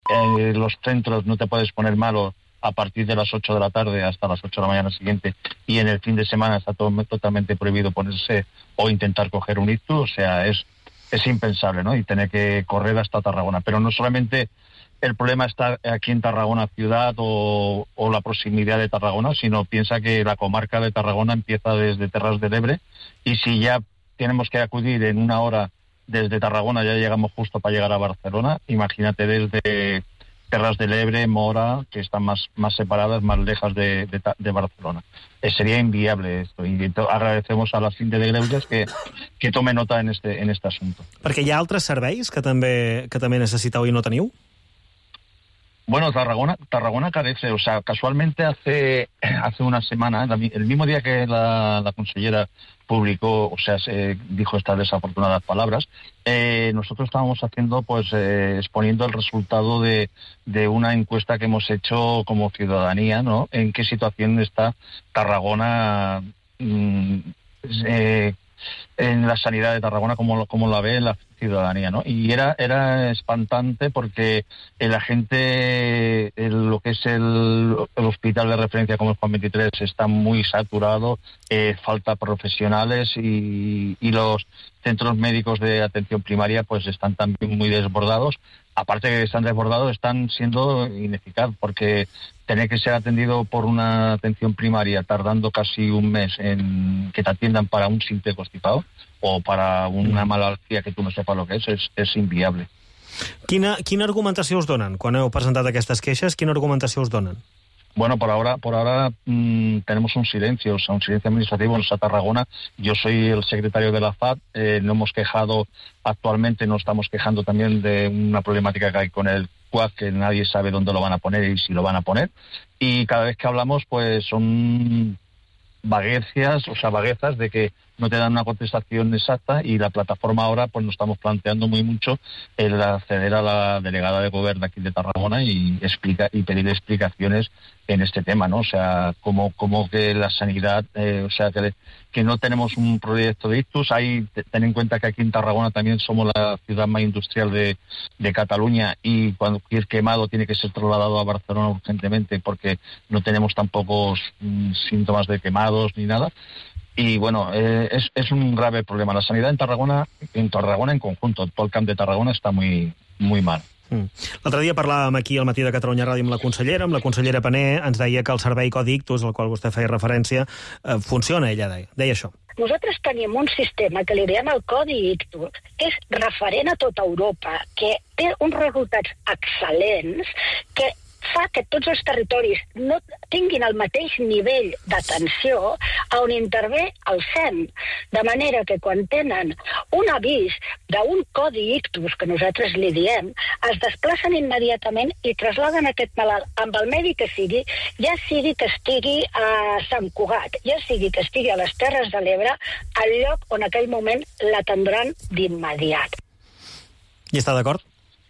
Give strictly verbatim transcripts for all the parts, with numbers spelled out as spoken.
eh, los centros no te puedes poner malo a partir de las ocho de la tarde hasta las ocho de la mañana siguiente, y en el fin de semana está todo, totalmente prohibido ponerse o intentar coger un ictus, o sea, es, es impensable, ¿no? Y tener que correr hasta Tarragona. Pero no solamente el problema está aquí en Tarragona ciudad o, o la proximidad de Tarragona, sino piensa que la comarca de Tarragona empieza desde Terras del Ebre, y si ya tenemos que acudir en una hora desde Tarragona, ya llegamos justo para llegar a Barcelona, imagínate desde Terras del Ebre, Mora, que están más, más separadas, más lejas de, de, de Barcelona. Eh, sería inviable esto, y to, agradecemos a la Síndic de Greuges que, que tome nota en este, en este asunto. Perquè hi ha altres serveis que també, que també necessiteu i no teniu? Bueno, Tarragona, Tarragona carece, o sea, casualmente hace, hace una semana, el mismo día que la, la consellera publicó, o sea, se dijo estas desafortunadas palabras, eh, nosotros estábamos haciendo, pues, eh, exponiendo el resultado de, de una encuesta que hemos hecho como ciudadanía, ¿no? En qué situación está Tarragona, mmm, eh, en la sanidad de Tarragona, como, como la ve la ciudadanía, ¿no? Y era, era espantante porque la gente, el, lo que es el, el hospital de referencia como el Juan veintitrés está muy saturado, eh, falta profesionales, y, y los centros médicos de atención primaria pues están también muy desbordados. Aparte de que están desbordados, están siendo ineficaces, porque tener que ser atendido por una atención primaria tardando casi un mes en que te atiendan para un simple constipado o para una malaltia que tu no sepas lo que és, és, és inviable. Quina, quina argumentació us donen? Quan heu presentat aquestes queixes, quina argumentació us donen? Bueno, por ahora, por ahora mmm, tenemos un silencio, o sea, un silencio administrativo en esa Tarragona. Yo soy el secretario de la F A D, eh, no hemos quejado, actualmente nos estamos quejando también de una problemática que hay con el C U A C, que nadie sabe dónde lo van a poner y si lo van a poner. Y cada vez que hablamos, pues son vaguezas, o sea, vaguezas de que no te dan una contestación exacta, y la plataforma ahora pues nos estamos planteando muy mucho el acceder a la delegada de Gobierno aquí de Tarragona y explica y pedir explicaciones en este tema, ¿no? O sea, como, como que la sanidad, eh, o sea, que, que no tenemos un proyecto de ictus. Hay, ten en cuenta que aquí en Tarragona también somos la ciudad más industrial de, de Cataluña, y cualquier quemado tiene que ser trasladado a Barcelona urgentemente porque no tenemos tampoco mm, síntomas de quemados ni nada. Y bueno, eh, es, es un grave problema. La sanidad en Tarragona, en Tarragona en conjunto, todo el camp de Tarragona està muy, muy mal. Mm. L'altre dia parlàvem aquí al Matí de Catalunya Ràdio amb la consellera, amb la consellera Pané, ens deia que el servei Codi Ictus, al qual vostè feia referència, eh, funciona, ella deia, deia això. Nosaltres tenim un sistema que li diem el Codi Ictus, que és referent a tota Europa, que té uns resultats excel·lents, que fa que tots els territoris no tinguin el mateix nivell d'atenció a on intervé el S E M. De manera que quan tenen un avís d'un codi ictus, que nosaltres li diem, es desplacen immediatament i trasladen aquest malalt amb el mèdic que sigui, ja sigui que estigui a Sant Cugat, ja sigui que estigui a les Terres de l'Ebre, al lloc on en aquell moment l'atendran d'immediat. ¿Y está de acuerdo?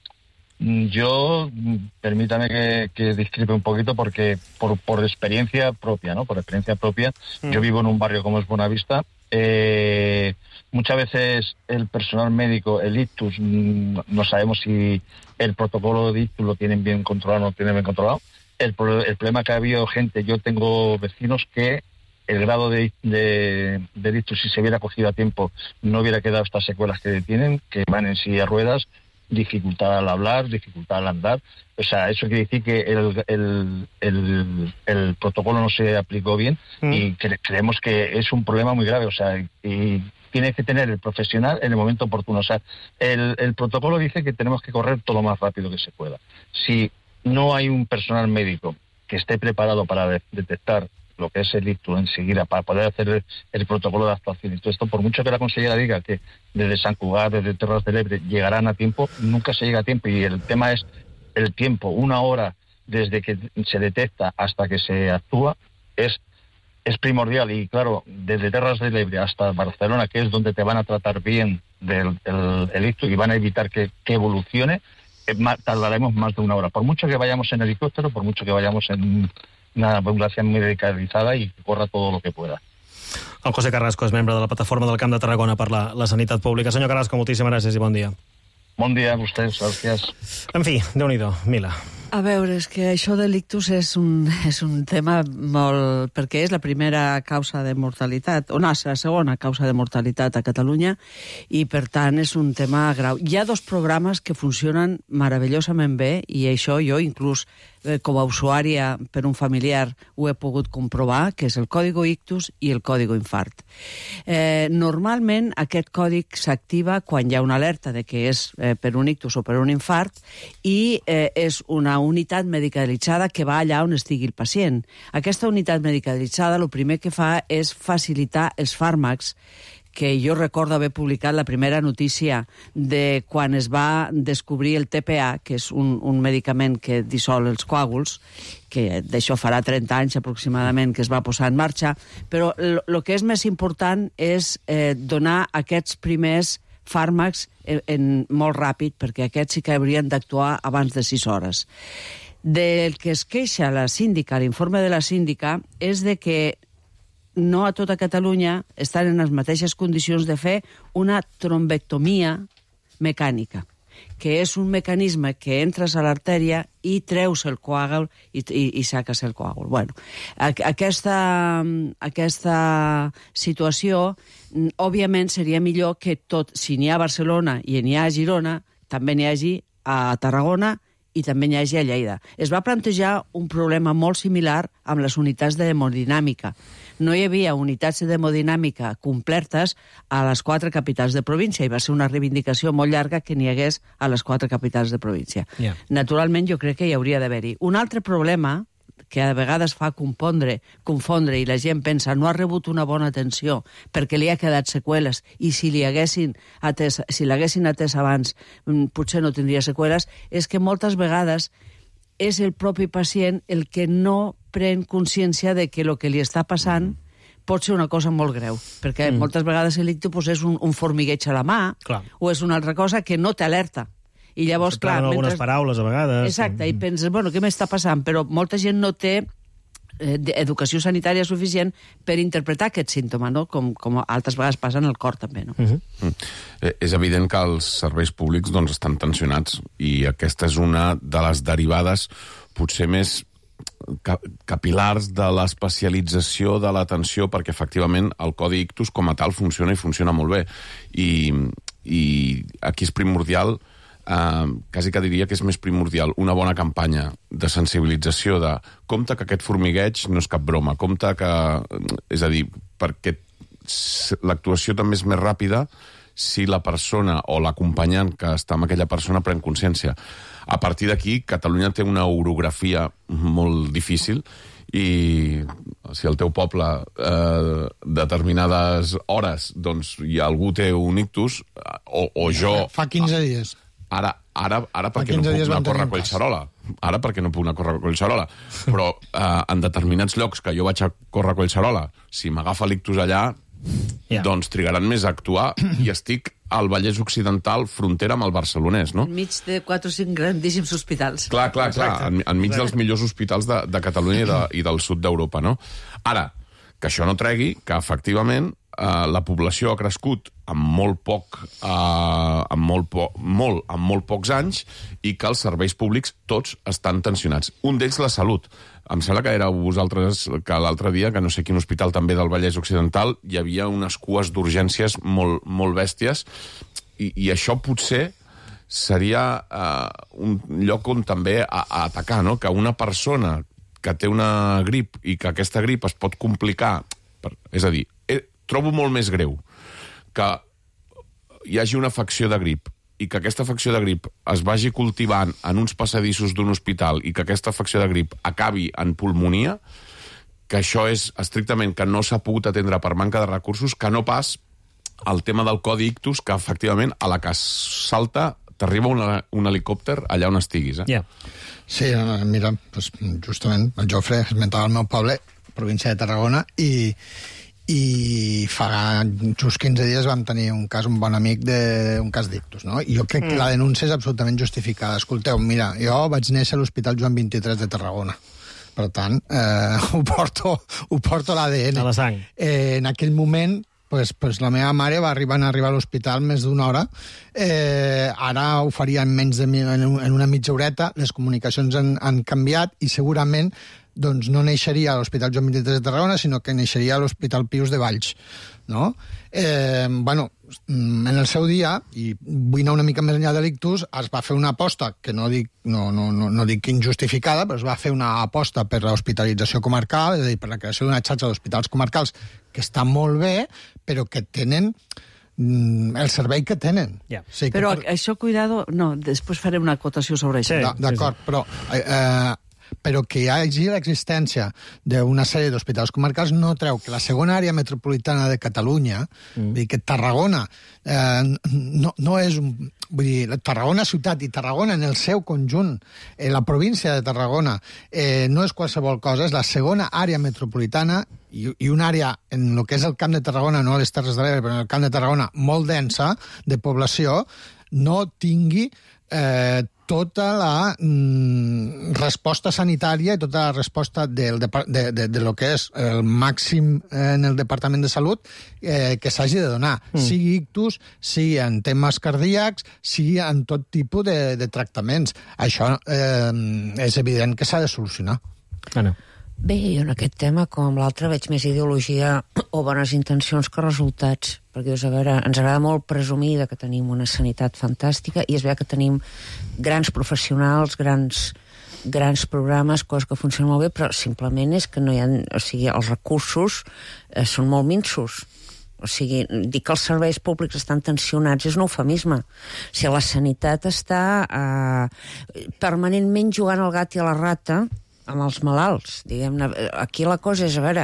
Yo, permítame que, que discrepe un poquito porque por, por experiencia propia, ¿no? Por experiencia propia, mm. yo vivo en un barrio como es Buenavista. Eh, muchas veces el personal médico, el ictus, no sabemos si el protocolo de ictus lo tienen bien controlado o no lo tienen bien controlado. El, el problema que ha habido gente, yo tengo vecinos que el grado de, de, de ictus, si se hubiera cogido a tiempo, no hubiera quedado estas secuelas que tienen, que van en silla de ruedas, dificultad al hablar, dificultad al andar. O sea, eso quiere decir que el, el, el, el protocolo no se aplicó bien mm. y cre creemos que es un problema muy grave. O sea, y tiene que tener el profesional en el momento oportuno. O sea, el, el protocolo dice que tenemos que correr todo lo más rápido que se pueda. Si no hay un personal médico que esté preparado para de detectar lo que es el ictus enseguida, para poder hacer el, el protocolo de actuación. Y todo esto, por mucho que la consellera diga que desde Sant Cugat, desde Terras del Ebre, llegarán a tiempo, nunca se llega a tiempo. Y el tema es el tiempo, una hora desde que se detecta hasta que se actúa, es, es primordial. Y claro, desde Terras del Ebre hasta Barcelona, que es donde te van a tratar bien del el, el ictus y van a evitar que, que evolucione, eh, más, tardaremos más de una hora. Por mucho que vayamos en helicóptero, por mucho que vayamos en una ambulancia medicalizada y que corra todo lo que pueda. El José Carrasco és membre de la Plataforma del Camp de Tarragona per la, la Sanitat Pública. Senyor Carrasco, moltíssimes gràcies i bon dia. Bon dia a vostès, gràcies. En fi, Déu-n'hi-do, Mila. A veure, és que això de l'ictus és un, és un tema molt... perquè és la primera causa de mortalitat, o no, és la segona causa de mortalitat a Catalunya, i per tant és un tema grau. Hi ha dos programes que funcionen meravellosament bé, i això jo inclús eh, com a usuària per un familiar ho he pogut comprovar, que és el Código Ictus i el Código Infart. Eh, normalment aquest còdig s'activa quan hi ha una alerta de que és eh, per un ictus o per un infart, i eh, és una unitat medicalitzada que va allà on estigui el pacient. Aquesta unitat medicalitzada el primer que fa és facilitar els fàrmacs, que jo recordo haver publicat la primera notícia de quan es va descobrir el T P A, que és un, un medicament que dissol els coàguls, que d'això farà trenta anys aproximadament que es va posar en marxa, però el que és més important és eh, donar aquests primers fàrmacs en, en molt ràpid, perquè aquests sí que haurien d'actuar abans de sis hores. Del que es queixa la síndica, l'informe de la síndica, és de que no a tota Catalunya estan en les mateixes condicions de fer una trombectomia mecànica, que és un mecanisme que entres a l'artèria i treus el coàgul i, i, i saques el coàgul. Bueno, aquesta, aquesta situació, òbviament, seria millor que tot, si n'hi ha a Barcelona i n'hi ha a Girona, també n'hi hagi a Tarragona i també n'hi hagi a Lleida. Es va plantejar un problema molt similar amb les unitats d'hemodinàmica. No hi havia unitats d'hemodinàmica completes a les quatre capitals de província, i va ser una reivindicació molt llarga que n'hi hagués a les quatre capitals de província. Yeah. Naturalment, jo crec que hi hauria d'haver-hi. Un altre problema que a vegades fa confondre, confondre i la gent pensa no ha rebut una bona atenció perquè li ha quedat seqüeles, i si li haguessin atès, si l'haguessin atès abans potser no tindria seqüeles, és que moltes vegades és el propi pacient el que no pren consciència de que el que li està passant pot ser una cosa molt greu, perquè mm. moltes vegades l'ictus pues, és un, un formigueig a la mà, clar, o és una altra cosa que no t'alerta. I llavors, clar... algunes mentre... paraules, a vegades. Exacte, i penses, bueno, què m'està passant? Però molta gent no té eh, educació sanitària suficient per interpretar aquest símptoma, no? Com, com altres vegades passa en el cor, també, no? Uh-huh. Mm. Eh, és evident que els serveis públics doncs, estan tensionats, i aquesta és una de les derivades potser més capilars de l'especialització de l'atenció, perquè efectivament el Codi Ictus com a tal funciona i funciona molt bé. I, i aquí és primordial, eh, quasi que diria que és més primordial una bona campanya de sensibilització de compte que aquest formigueig no és cap broma, compte que... És a dir, perquè l'actuació també és més ràpida si la persona o l'acompanyant que està amb aquella persona pren consciència. A partir d'aquí, Catalunya té una orografia molt difícil, i si al teu poble eh, determinades hores doncs hi ha algú té un ictus, o, o jo... Fa quinze dies. Ara, ara, ara perquè no puc anar a córrer a Collserola. Ara perquè no puc anar a córrer a Collserola. Però eh, en determinats llocs que jo vaig a córrer a Collserola, si m'agafa l'ictus allà, yeah. doncs trigaran més a actuar, i estic al Vallès Occidental, frontera amb el barcelonès, no? Enmig de quatre o cinc grandíssims hospitals. Clar, clar, clar, en, enmig dels millors hospitals de, de Catalunya i, de, i del sud d'Europa, no? Ara, que això no tregui que, efectivament, eh, la població ha crescut amb molt poc, eh, amb molt, po molt, amb molt pocs anys, i que els serveis públics tots estan tensionats. Un d'ells, la salut. Em sembla que éreu vosaltres que l'altre dia, que no sé quin hospital també del Vallès Occidental, hi havia unes cues d'urgències molt, molt bèsties, i, i això potser seria eh, un lloc on també a, a atacar, no? Que una persona que té una grip i que aquesta grip es pot complicar, per, és a dir, eh, trobo molt més greu que hi hagi una afecció de grip i que aquesta afecció de grip es vagi cultivant en uns passadissos d'un hospital i que aquesta afecció de grip acabi en pulmonia, que això és estrictament que no s'ha pogut atendre per manca de recursos, que no pas el tema del Codi Ictus, que efectivament a la que salta t'arriba un helicòpter allà on estiguis. Eh? Yeah. Sí, mira, pues, justament el Jofre esmentava el meu poble, província de Tarragona, i... i fa just quinze dies vam tenir un cas, un bon amic d'un cas d'ictus, no? I jo crec que la denúncia és absolutament justificada. Escolteu, mira, jo vaig néixer a l'Hospital Joan vint-i-tres de Tarragona. Per tant, eh, ho porto, ho porto a l'A D N. A la sang. Eh, en aquell moment pues, pues la meva mare va arribar, a arribar a l'hospital més d'una hora. Eh, ara ho faria en menys de en una mitja horeta. Les comunicacions han, han canviat i segurament doncs, no neixeria a l'Hospital Joan vint-i-tres de Tarragona, sinó que neixeria a l'Hospital Pius de Valls. No? Eh, bueno, en el seu dia, i vull anar una mica més enllà de l'ictus, es va fer una aposta, que no dic, no, no, no, no dic injustificada, però es va fer una aposta per l'hospitalització comarcal, és a dir, per la creació d'una xarxa d'hospitals comarcals que està molt bé, però que tenen el servei que tenen. Yeah. Sí, però per... això, cuidado... No, després farem una acotació sobre això. Sí, d'acord, però... Eh, però que hi hagi l'existència d'una sèrie d'hospitals comarcals no treu que la segona àrea metropolitana de Catalunya, mm. vull dir que Tarragona eh, no, no és un... Vull dir, Tarragona ciutat i Tarragona en el seu conjunt, eh, la província de Tarragona, eh, no és qualsevol cosa, és la segona àrea metropolitana i, i una àrea en el que és el Camp de Tarragona, no a les Terres de l'Ebre, però en el Camp de Tarragona, molt densa de població, no tingui eh, tota la mm, resposta sanitària i tota la resposta del, de, de, de, de lo que és el màxim en el Departament de Salut eh, que s'hagi de donar, mm. sigui ictus, sigui en temes cardíacs, sigui en tot tipus de, de tractaments. Això eh, és evident que s'ha de solucionar. Ana. Bé, jo en aquest tema, com l'altre, veig més ideologia o bones intencions que resultats. Perquè, a veure, ens agrada molt presumir de que tenim una sanitat fantàstica i és veritat que tenim grans professionals, grans, grans programes, coses que funcionen molt bé, però simplement és que no hi ha... O sigui, els recursos eh, són molt minsos. O sigui, dir que els serveis públics estan tensionats és un eufemisme. O sigui, la sanitat està eh, permanentment jugant al gat i a la rata amb els malalts, diguem-ne. Aquí la cosa és, a veure,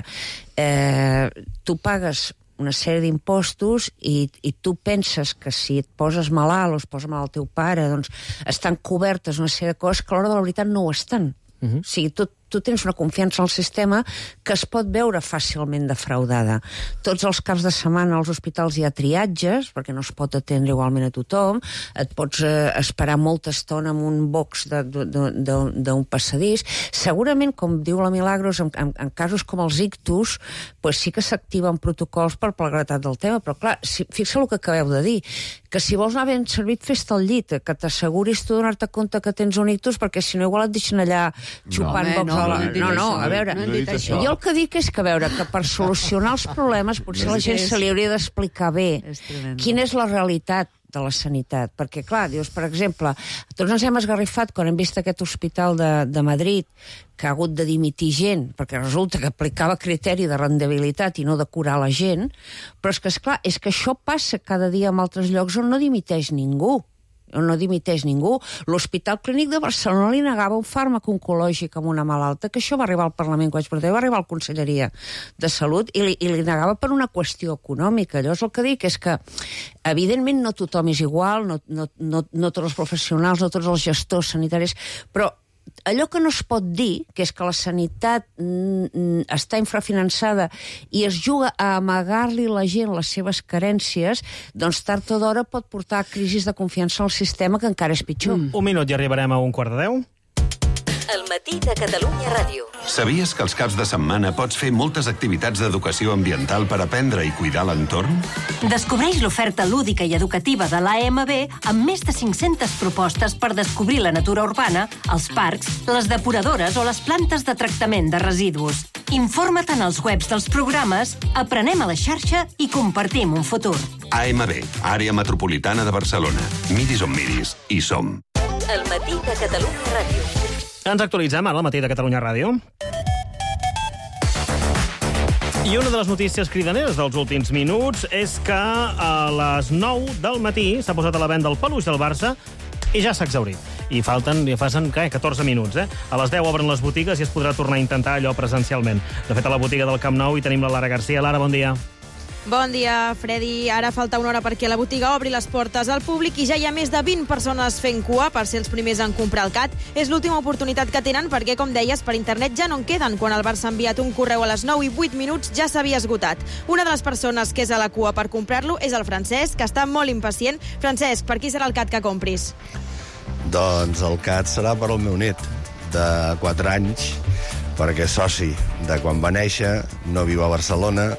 eh, tu pagues una sèrie d'impostos i, i tu penses que si et poses malalt o es posa malalt el teu pare, doncs estan cobertes una sèrie de coses que a l'hora de la veritat no ho estan. Uh-huh. O sigui, tu, tu tens una confiança en el sistema que es pot veure fàcilment defraudada. Tots els caps de setmana als hospitals hi ha triatges, perquè no es pot atendre igualment a tothom, et pots eh, esperar molta estona en un box d'un passadís. Segurament, com diu la Milagros, en, en, en casos com els ictus, pues sí que s'activen protocols per la gravetat del tema, però clar, si, fixa el que acabeu de dir, que si vols anar ben servit, fes-te al llit, que t'asseguris tu donar-te compte que tens un ictus, perquè si no igual et deixen allà xupant no, bocs no, a la... no, No, no, a veure, no jo el que dic és que, a veure, que per solucionar els problemes potser la gent se li hauria d'explicar bé quina és la realitat de la sanitat, perquè, clar, dius, per exemple, tots ens hem esgarrifat quan hem vist aquest hospital de, de Madrid que ha hagut de dimitir gent, perquè resulta que aplicava criteri de rendibilitat i no de curar la gent, però és que, esclar, és que això passa cada dia en altres llocs on no dimiteix ningú. on no dimiteix ningú. L'Hospital Clínic de Barcelona li negava un fàrmac oncològic amb una malalta, que això va arribar al Parlament, quan va arribar a la Conselleria de Salut, i li, i li negava per una qüestió econòmica. Llavors el que dic és que, evidentment, no tothom és igual, no, no, no, no tots els professionals, no tots els gestors sanitaris, però allò que no es pot dir, que és que la sanitat mm, està infrafinançada i es juga a amagar-li a la gent les seves carències, doncs tard o d'hora pot portar a crisis de confiança en el sistema, que encara és pitjor. Mm. Un minut i arribarem a un quart de deu. El matí de Catalunya Ràdio. Sabies que els caps de setmana pots fer moltes activitats d'educació ambiental per aprendre i cuidar l'entorn? Descobreix l'oferta lúdica i educativa de l'A M B amb més de cinc-centes propostes per descobrir la natura urbana, els parcs, les depuradores o les plantes de tractament de residus. Informa't en els webs dels programes, aprenem a la xarxa i compartim un futur. A M B, Àrea Metropolitana de Barcelona. Miris on miris, hi som. El matí de Catalunya Ràdio. Ens actualitzem ara al matí de Catalunya Ràdio. I una de les notícies cridaneres dels últims minuts és que a les nou del matí s'ha posat a la venda el peluix del Barça i ja s'ha exhaurit. I falten, ja passen, què, catorze minuts, eh? A les deu obren les botigues i es podrà tornar a intentar allò presencialment. De fet, a la botiga del Camp Nou hi tenim la Lara Garcia. Lara, bon dia. Bon dia, Freddy. Ara falta una hora perquè la botiga obri les portes al públic i ja hi ha més de vint persones fent cua per ser els primers en comprar el cat. És l'última oportunitat que tenen perquè, com deies, per internet ja no en queden. Quan el Barça ha enviat un correu a les nou i vuit minuts ja s'havia esgotat. Una de les persones que és a la cua per comprar-lo és el Francesc, que està molt impacient. Francesc, per qui serà el cat que compris? Doncs el cat serà per al meu net, de quatre anys, perquè és soci de quan va néixer, no viu a Barcelona,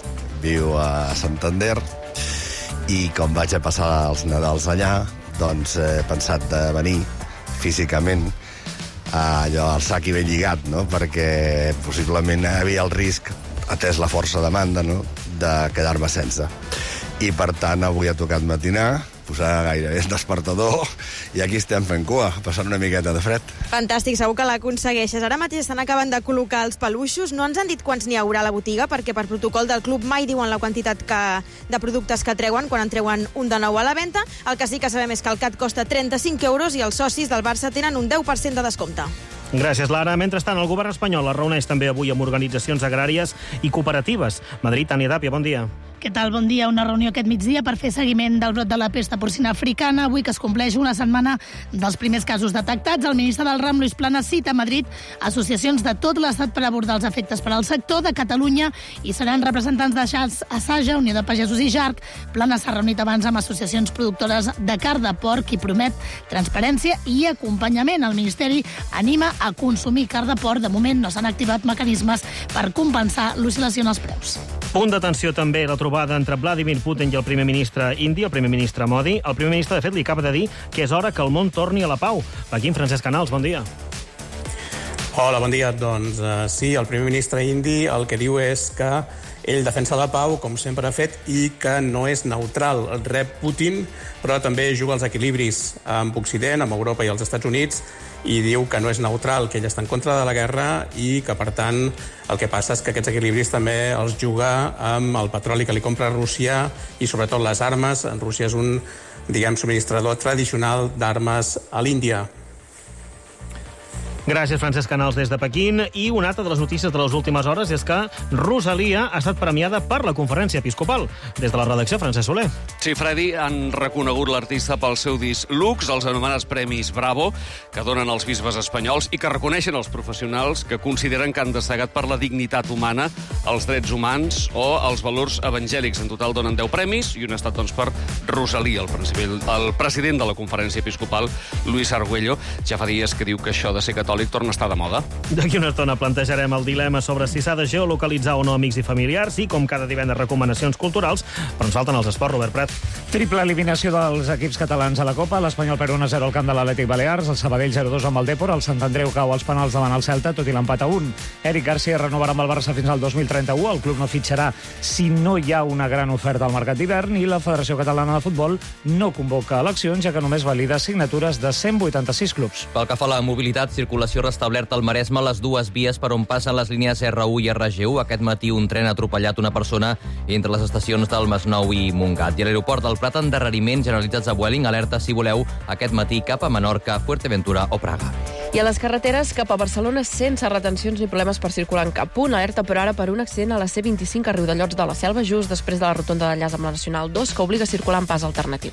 viu a Santander, i com vaig a passar els Nadals allà, doncs he pensat de venir físicament allò al sac i ben lligat, no? Perquè possiblement hi havia el risc, atès la força demanda, no?, de quedar-me sense. I per tant avui ha tocat matinar, posar gairebé el despertador, i aquí estem fent cua, passant una miqueta de fred. Fantàstic, segur que l'aconsegueixes. Ara mateix estan acabant de col·locar els peluixos. No ens han dit quants n'hi haurà a la botiga, perquè per protocol del club mai diuen la quantitat que, de productes que treuen quan en treuen un de nou a la venda. El que sí que sabem és que el cat costa trenta-cinc euros i els socis del Barça tenen un deu per cent de descompte. Gràcies, Lara. Mentrestant, el govern espanyol es reuneix també avui amb organitzacions agràries i cooperatives. Madrid, Tània Tàpia, bon dia. Què tal? Bon dia. Una reunió aquest migdia per fer seguiment del brot de la pesta porcina africana. Avui que es compleix una setmana dels primers casos detectats, el ministre del Ram, Luis Planas, cita a Madrid associacions de tot l'estat per abordar els efectes per al sector. De Catalunya i seran representants de Xals, Assaja, Unió de Pagesos i Jarc. Planas s'ha reunit abans amb associacions productores de carn de porc i promet transparència i acompanyament. El Ministeri anima a consumir carn de porc. De moment no s'han activat mecanismes per compensar l'oscil·lació en els preus. Punt d'atenció també la trobada entre Vladimir Putin i el primer ministre indi, el primer ministre Modi. El primer ministre, de fet, li acaba de dir que és hora que el món torni a la pau. Aquí, en Francesc Canals, bon dia. Hola, bon dia. Doncs uh, sí, el primer ministre indi el que diu és que ell defensa la pau, com sempre ha fet, i que no és neutral. Rep Putin, però també juga els equilibris amb Occident, amb Europa i els Estats Units, i diu que no és neutral, que ell està en contra de la guerra i que, per tant, el que passa és que aquests equilibris també els juga amb el petroli que li compra Rússia i, sobretot, les armes. Rússia és un, diguem, subministrador tradicional d'armes a l'Índia. Gràcies, Francesc Canals, des de Pequín. I una altra de les notícies de les últimes hores és que Rosalia ha estat premiada per la Conferència Episcopal. Des de la redacció, Francesc Soler. Sí, Freddy, han reconegut l'artista pel seu disc Lux, els anomenats Premis Bravo, que donen els bisbes espanyols i que reconeixen els professionals que consideren que han destacat per la dignitat humana, els drets humans o els valors evangèlics. En total donen deu premis i un ha estat, doncs, per Rosalia, el, el president de la Conferència Episcopal, Luis Argüello. Ja fa dies que diu que això de ser catòlic torna a estar de moda. D'aquí una estona plantejarem el dilema sobre si s'ha de geolocalitzar o no amics i familiars i, com cada divendres, recomanacions culturals, però ens falten els esports, Robert Prat. Triple eliminació dels equips catalans a la Copa, l'Espanyol per un a zero al camp de l'Atlètic Balears, el Sabadell zero a dos amb el Dèpor, el Sant Andreu cau als penals davant el Celta, tot i l'empat a un. Eric Garcia renovarà amb el Barça fins al dos mil trenta-u, el club no fitxarà si no hi ha una gran oferta al mercat d'hivern i la Federació Catalana de Futbol no convoca eleccions, ja que només valida signatures de cent vuitanta-sis clubs. Pel que fa a la mobilitat, circulació restablerta al Maresme les dues vies per on passen les línies erre u i erre ge u. Aquest matí un tren ha atropellat una persona entre les estacions del Masnou i Montgat. I a l'aeroport del Prat, endarreriments generalitzats a Vueling. Alerta, si voleu, aquest matí cap a Menorca, Fuerteventura o Praga. I a les carreteres cap a Barcelona sense retencions ni problemes per circular en cap punt. Alerta, però ara per un accident a la ce vint-i-cinc a Riudellots de la Selva, just després de la rotonda d'enllaç amb la Nacional dos, que obliga a circular en pas alternatiu.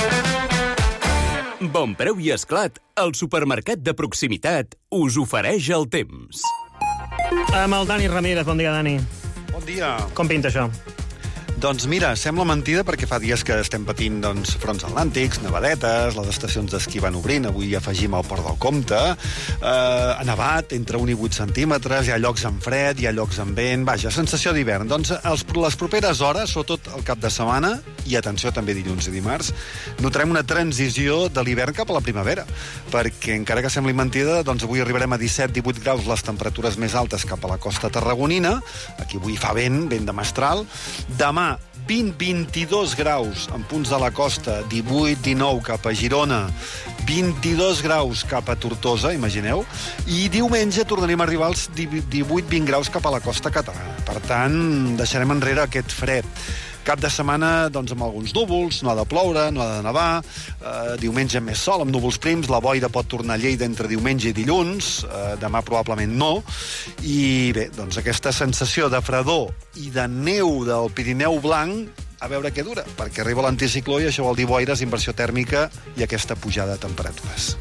Bon Preu i Esclat, el supermercat de proximitat, us ofereix el temps. Amb el Dani Ramírez. Bon dia, Dani. Bon dia. Com pinta això? Doncs mira, sembla mentida perquè fa dies que estem patint doncs, fronts atlàntics, nevadetes, les estacions d'esquí van obrint, avui hi afegim el Port del Comte, eh, ha nevat entre un i vuit centímetres, hi ha llocs amb fred, hi ha llocs amb vent, vaja, sensació d'hivern. Doncs els, les properes hores, sobretot el cap de setmana, i atenció també dilluns i dimarts, notarem una transició de l'hivern cap a la primavera, perquè encara que sembli mentida, doncs avui arribarem a disset divuit graus, les temperatures més altes cap a la costa tarragonina, aquí avui fa vent, vent de mestral, demà vint a vint-i-dos graus en punts de la costa, divuit dinou cap a Girona, vint-i-dos graus cap a Tortosa, imagineu, i diumenge tornarem a arribar als divuit vint graus cap a la costa catalana. Per tant, deixarem enrere aquest fred. Cap de setmana, doncs, amb alguns núvols, no ha de ploure, no ha de nevar, eh, diumenge més sol, amb núvols prims, la boira pot tornar a Lleida entre diumenge i dilluns, eh, demà probablement no, i bé, doncs aquesta sensació de fredor i de neu del Pirineu blanc, a veure què dura, perquè arriba l'anticicló i això vol dir boires, inversió tèrmica i aquesta pujada de temperatures.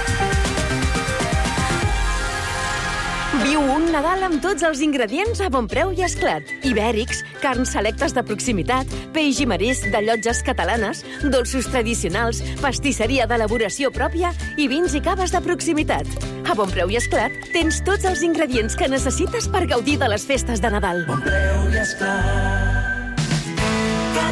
Viu un Nadal amb tots els ingredients a bon preu i esclat. Ibèrics, carns selectes de proximitat, peix i marisc de llotges catalanes, dolços tradicionals, pastisseria d'elaboració pròpia i vins i caves de proximitat. A bon preu i esclat tens tots els ingredients que necessites per gaudir de les festes de Nadal. Bon preu i esclat.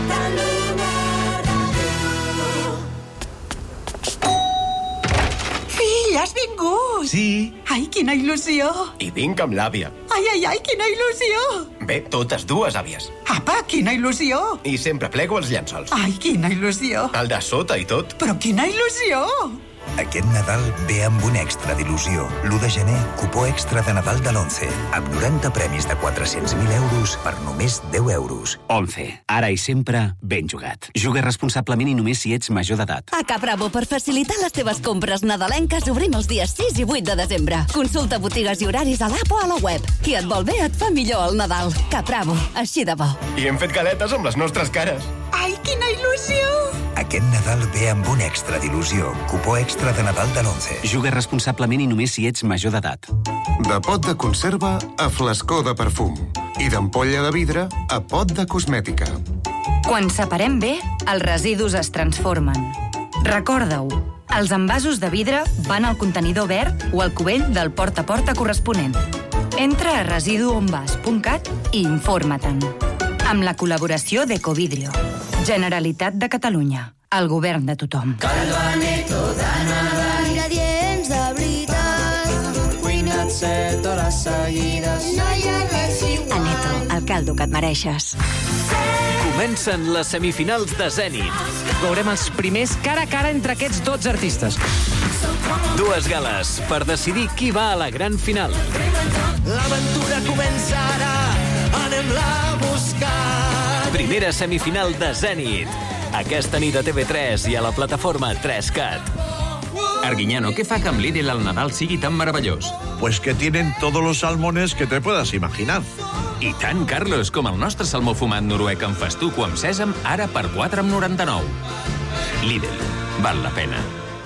Fill, has vingut! Sí. Ai, quina il·lusió! I vinc amb l'àvia. Ai, ai, ai, quina il·lusió! Bé, totes dues àvies. Apa, quina il·lusió! I sempre plego els llençols. Ai, quina il·lusió! El de sota i tot. Però quina il·lusió! Aquest Nadal ve amb un extra d'il·lusió. l'u de gener, cupó extra de Nadal de l'Once, amb noranta premis de quatre-cents mil euros per només deu euros. Once. Ara i sempre, ben jugat. Juga responsablement i només si ets major d'edat. A Capravo, per facilitar les teves compres nadalenques, obrim els dies sis i vuit de desembre. Consulta botigues i horaris a l'app o a la web. Qui et vol bé et fa millor el Nadal. Capravo, així de bo. I hem fet galetes amb les nostres cares. Ai, quina il·lusió! Aquest Nadal ve amb un extra d'il·lusió. Cupó extra de Nadal de l'Once. Juga responsablement i només si ets major d'edat. De pot de conserva a flascó de perfum. I d'ampolla de vidre a pot de cosmètica. Quan separem bé, els residus es transformen. Recorda-ho, els envasos de vidre van al contenidor verd o al cubell del porta a porta corresponent. Entra a residu on vas punt cat i informa-te'n. Amb la col·laboració d'Ecovidrio. Generalitat de Catalunya. El govern de tothom. Caldo Aneto de Nadal. Ingredients de veritat. Cuina't set hores seguides. No hi ha res igual. Aneto, el caldo que et mereixes. Comencen les semifinals de Zènit. Veurem els primers cara a cara entre aquests dotze artistes. Dues gales per decidir qui va a la gran final. L'aventura comença ara. Anem-la a buscar. Primera semifinal de Zènit. Aquesta nit a T V tres i a la plataforma tres cat. Arguiñano, què fa que amb Lidl el Nadal sigui tan meravellós? Pues que tienen todos los salmones que te puedas imaginar. I tant, Carlos, com el nostre salmó fumat noruec amb festuc o amb sèsam, ara per quatre coma noranta-nou. Lidl, val la pena.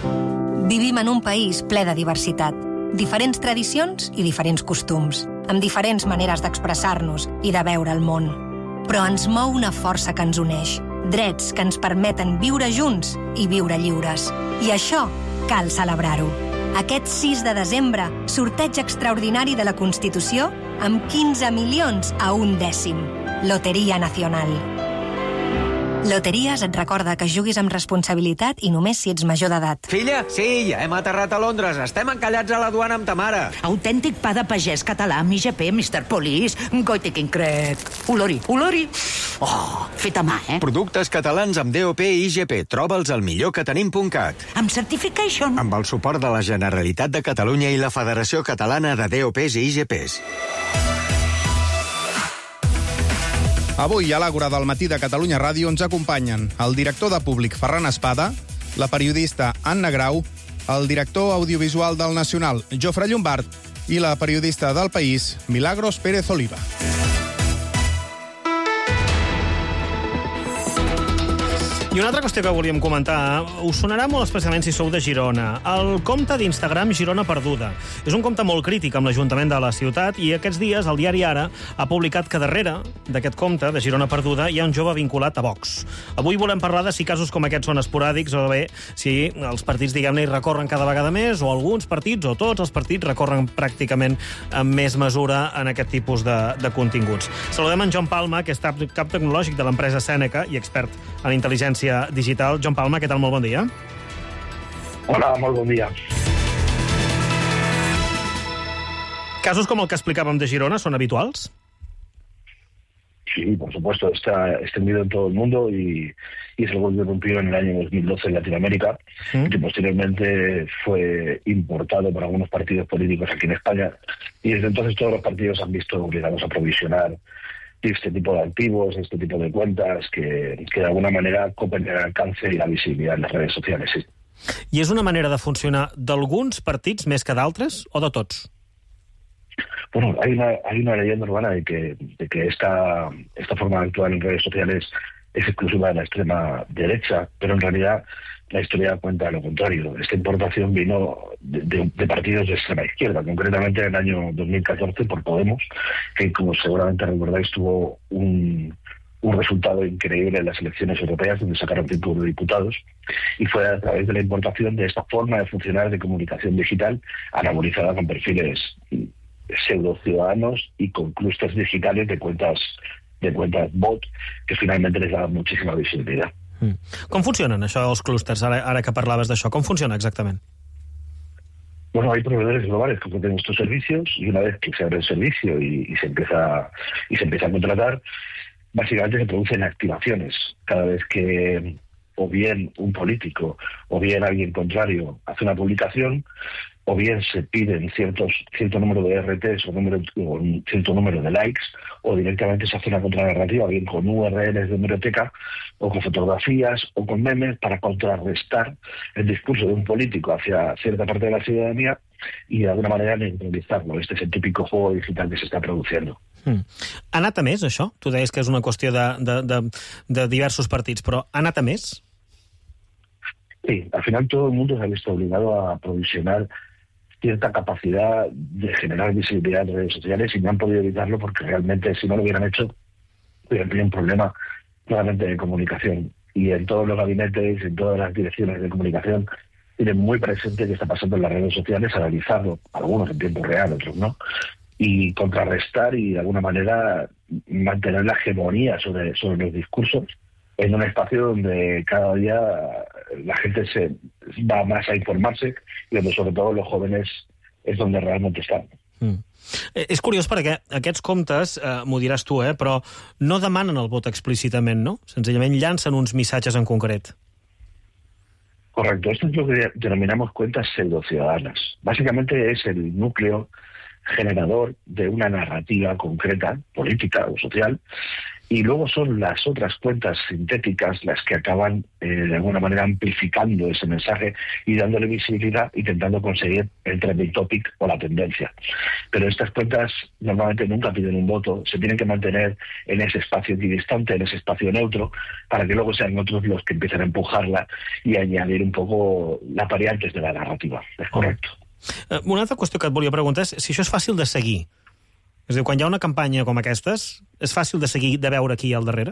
Vivim en un país ple de diversitat. Diferents tradicions i diferents costums, amb diferents maneres d'expressar-nos i de veure el món. Però ens mou una força que ens uneix, drets que ens permeten viure junts i viure lliures. I això cal celebrar-ho. Aquest sis de desembre, sorteig extraordinari de la Constitució amb quinze milions a un dècim. Loteria Nacional. Loteries et recorda que juguis amb responsabilitat i només si ets major d'edat. Filla, sí, ja hem aterrat a Londres. Estem encallats a la duana amb ta mare. Autèntic pa de pagès català amb I G P, mister Police, goite quin crec. Olori, olori. Oh, fet a mà, eh? Productes catalans amb D O P i I G P. Troba'ls al millor que tenim punt cat. Amb certification. Amb el suport de la Generalitat de Catalunya i la Federació Catalana de D O Ps i I G Ps. Avui, a l'Àgora del matí de Catalunya Ràdio, ens acompanyen el director de Públic, Ferran Espada, la periodista Anna Grau, el director audiovisual del Nacional, Jofre Llombart, i la periodista del País, Milagros Pérez Oliva. I una altra qüestió que volíem comentar, us sonarà molt especialment si sou de Girona. El compte d'Instagram Girona Perduda. És un compte molt crític amb l'Ajuntament de la ciutat i aquests dies el diari Ara ha publicat que darrere d'aquest compte de Girona Perduda hi ha un jove vinculat a Vox. Avui volem parlar de si casos com aquests són esporàdics o bé si els partits, diguem-ne, hi recorren cada vegada més o alguns partits o tots els partits recorren pràcticament amb més mesura en aquest tipus de, de continguts. Saludem en John Palma, que és cap tecnològic de l'empresa Sèneca i expert en intel·ligència digital. John Palma, què tal? Molt bon dia. Hola, molt bon dia. Casos como el que explicábamos de Girona son habituales? Sí, por supuesto, está extendido en todo el mundo y, y es algo que rompió en el año dos mil doce en Latinoamérica, ¿Mm? y que posteriormente fue importado por algunos partidos políticos aquí en España, y desde entonces todos los partidos han visto obligados a provisionar este tipo de activos, este tipo de cuentas, que, que de alguna manera copen el alcance y la visibilidad en las redes sociales, sí. I és una manera de funcionar d'alguns partits més que d'altres, o de tots? Bueno, hay una, hay una leyenda urbana de que, de que esta, esta forma de actuar en redes sociales es exclusiva de la extrema derecha, pero en realidad la historia cuenta lo contrario. Esta importación vino de, de, de partidos de extrema izquierda, concretamente en el año dos mil catorce por Podemos, que como seguramente recordáis tuvo un, un resultado increíble en las elecciones europeas, donde sacaron cinco diputados, y fue a través de la importación de esta forma de funcionar de comunicación digital anabolizada con perfiles pseudo ciudadanos y con clústeres digitales de cuentas de cuentas bot que finalmente les da muchísima visibilidad. Mm. Com funcionen això, els clústers, ara, ara que parlaves d'això? Com funciona exactament? Bueno, hay proveedores globales que ofrecen estos servicios y una vez que se abre el servicio y, y, se empieza, y se empieza a contratar, básicamente se producen activaciones. Cada vez que o bien un político o bien alguien contrario hace una publicación, o bien se piden ciertos, cierto número de R Ts o, número, o un cierto número de likes, o directamente se hace una contranarrativa, bien con U R Ls de hemeroteca, o con fotografías, o con memes, para contrarrestar el discurso de un político hacia cierta parte de la ciudadanía y de alguna manera neutralizarlo. Este es el típico juego digital que se está produciendo. Mm. Ha anat a més, això? Tu deies que és una qüestió de, de, de, de diversos partits, però ha anat a més? Sí, al final todo el mundo se ha visto obligado a provisionar cierta capacidad de generar visibilidad en redes sociales y no han podido evitarlo porque realmente si no lo hubieran hecho hubieran tenido un problema claramente de comunicación. Y en todos los gabinetes, en todas las direcciones de comunicación tienen muy presente qué está pasando en las redes sociales, analizarlo, algunos en tiempo real, otros no, y contrarrestar y de alguna manera mantener la hegemonía sobre, sobre los discursos en un espacio donde cada día la gente se va más a informarse i donde sobre todo los jóvenes és donde realmente estan. Mm. És curiós perquè aquests comptes, eh, m'ho diràs tu, eh, però no demanen el vot explícitament, no? Senzillament llancen uns missatges en concret. Correcto, esto es lo que denominamos cuentas pseudociudadanas. Básicamente es el núcleo generador de una narrativa concreta, política o social, y luego son las otras cuentas sintéticas las que acaban eh, de alguna manera amplificando ese mensaje y dándole visibilidad, intentando conseguir el trending topic o la tendencia. Pero estas cuentas normalmente nunca piden un voto, se tienen que mantener en ese espacio equidistante, en ese espacio neutro, para que luego sean otros los que empiecen a empujarla y añadir un poco las variantes de la narrativa. Es correcto. Una altra qüestió que et volia preguntar és si això és fàcil de seguir. És a dir, quan hi ha una campanya com aquestes, ¿es fácil de seguir, de veure aquí al darrere?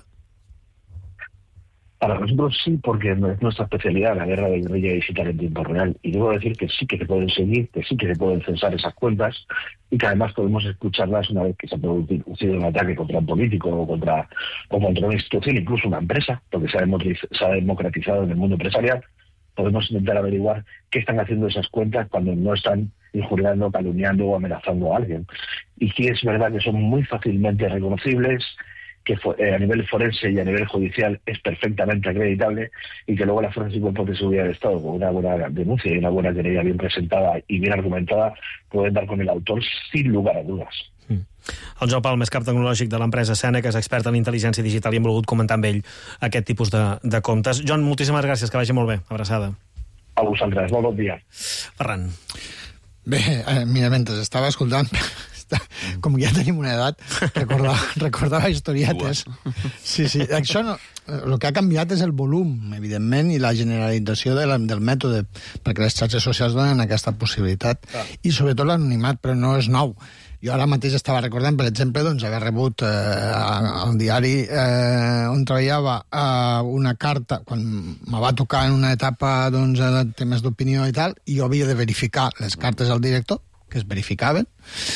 Para nosotros sí, porque es nuestra especialidad, la guerra de guerrilla digital en tiempo real. Y debo decir que sí que se pueden seguir, que sí que se pueden censar esas cuentas y que además podemos escucharlas una vez que se ha producido un ataque contra un político o contra, o contra una institución, incluso una empresa, porque se ha, se ha democratizado en el mundo empresarial. Podemos intentar averiguar qué están haciendo esas cuentas cuando no están injuriando, calumniando o amenazando a alguien. Y sí es verdad que son muy fácilmente reconocibles, que a nivel forense y a nivel judicial es perfectamente acreditable y que luego las fuerzas y cuerpos de seguridad del Estado, con una buena denuncia y una buena querella bien presentada y bien argumentada, pueden dar con el autor sin lugar a dudas. Mm. El Joan Palma és cap tecnològic de l'empresa Sena, que és expert en intel·ligència digital, i hem volgut comentar amb ell aquest tipus de, de comptes. Joan, moltíssimes gràcies, que vagi molt bé. Abraçada. A vosaltres, molt bon dia. Ferran. Bé, eh, mira, mentre estava escoltant, com ja tenim una edat, recordava, recordava historietes. Sí, sí, això no, el que ha canviat és el volum, evidentment, i la generalització de la, del mètode, perquè les xarxes socials donen aquesta possibilitat, ah. i sobretot l'anonimat, però no és nou. Jo ara mateix estava recordant, per exemple, doncs, haver rebut eh, al diari eh, on treballava eh, una carta, quan me va tocar en una etapa doncs, de temes d'opinió i tal, i jo havia de verificar les cartes al director, que es verificaven,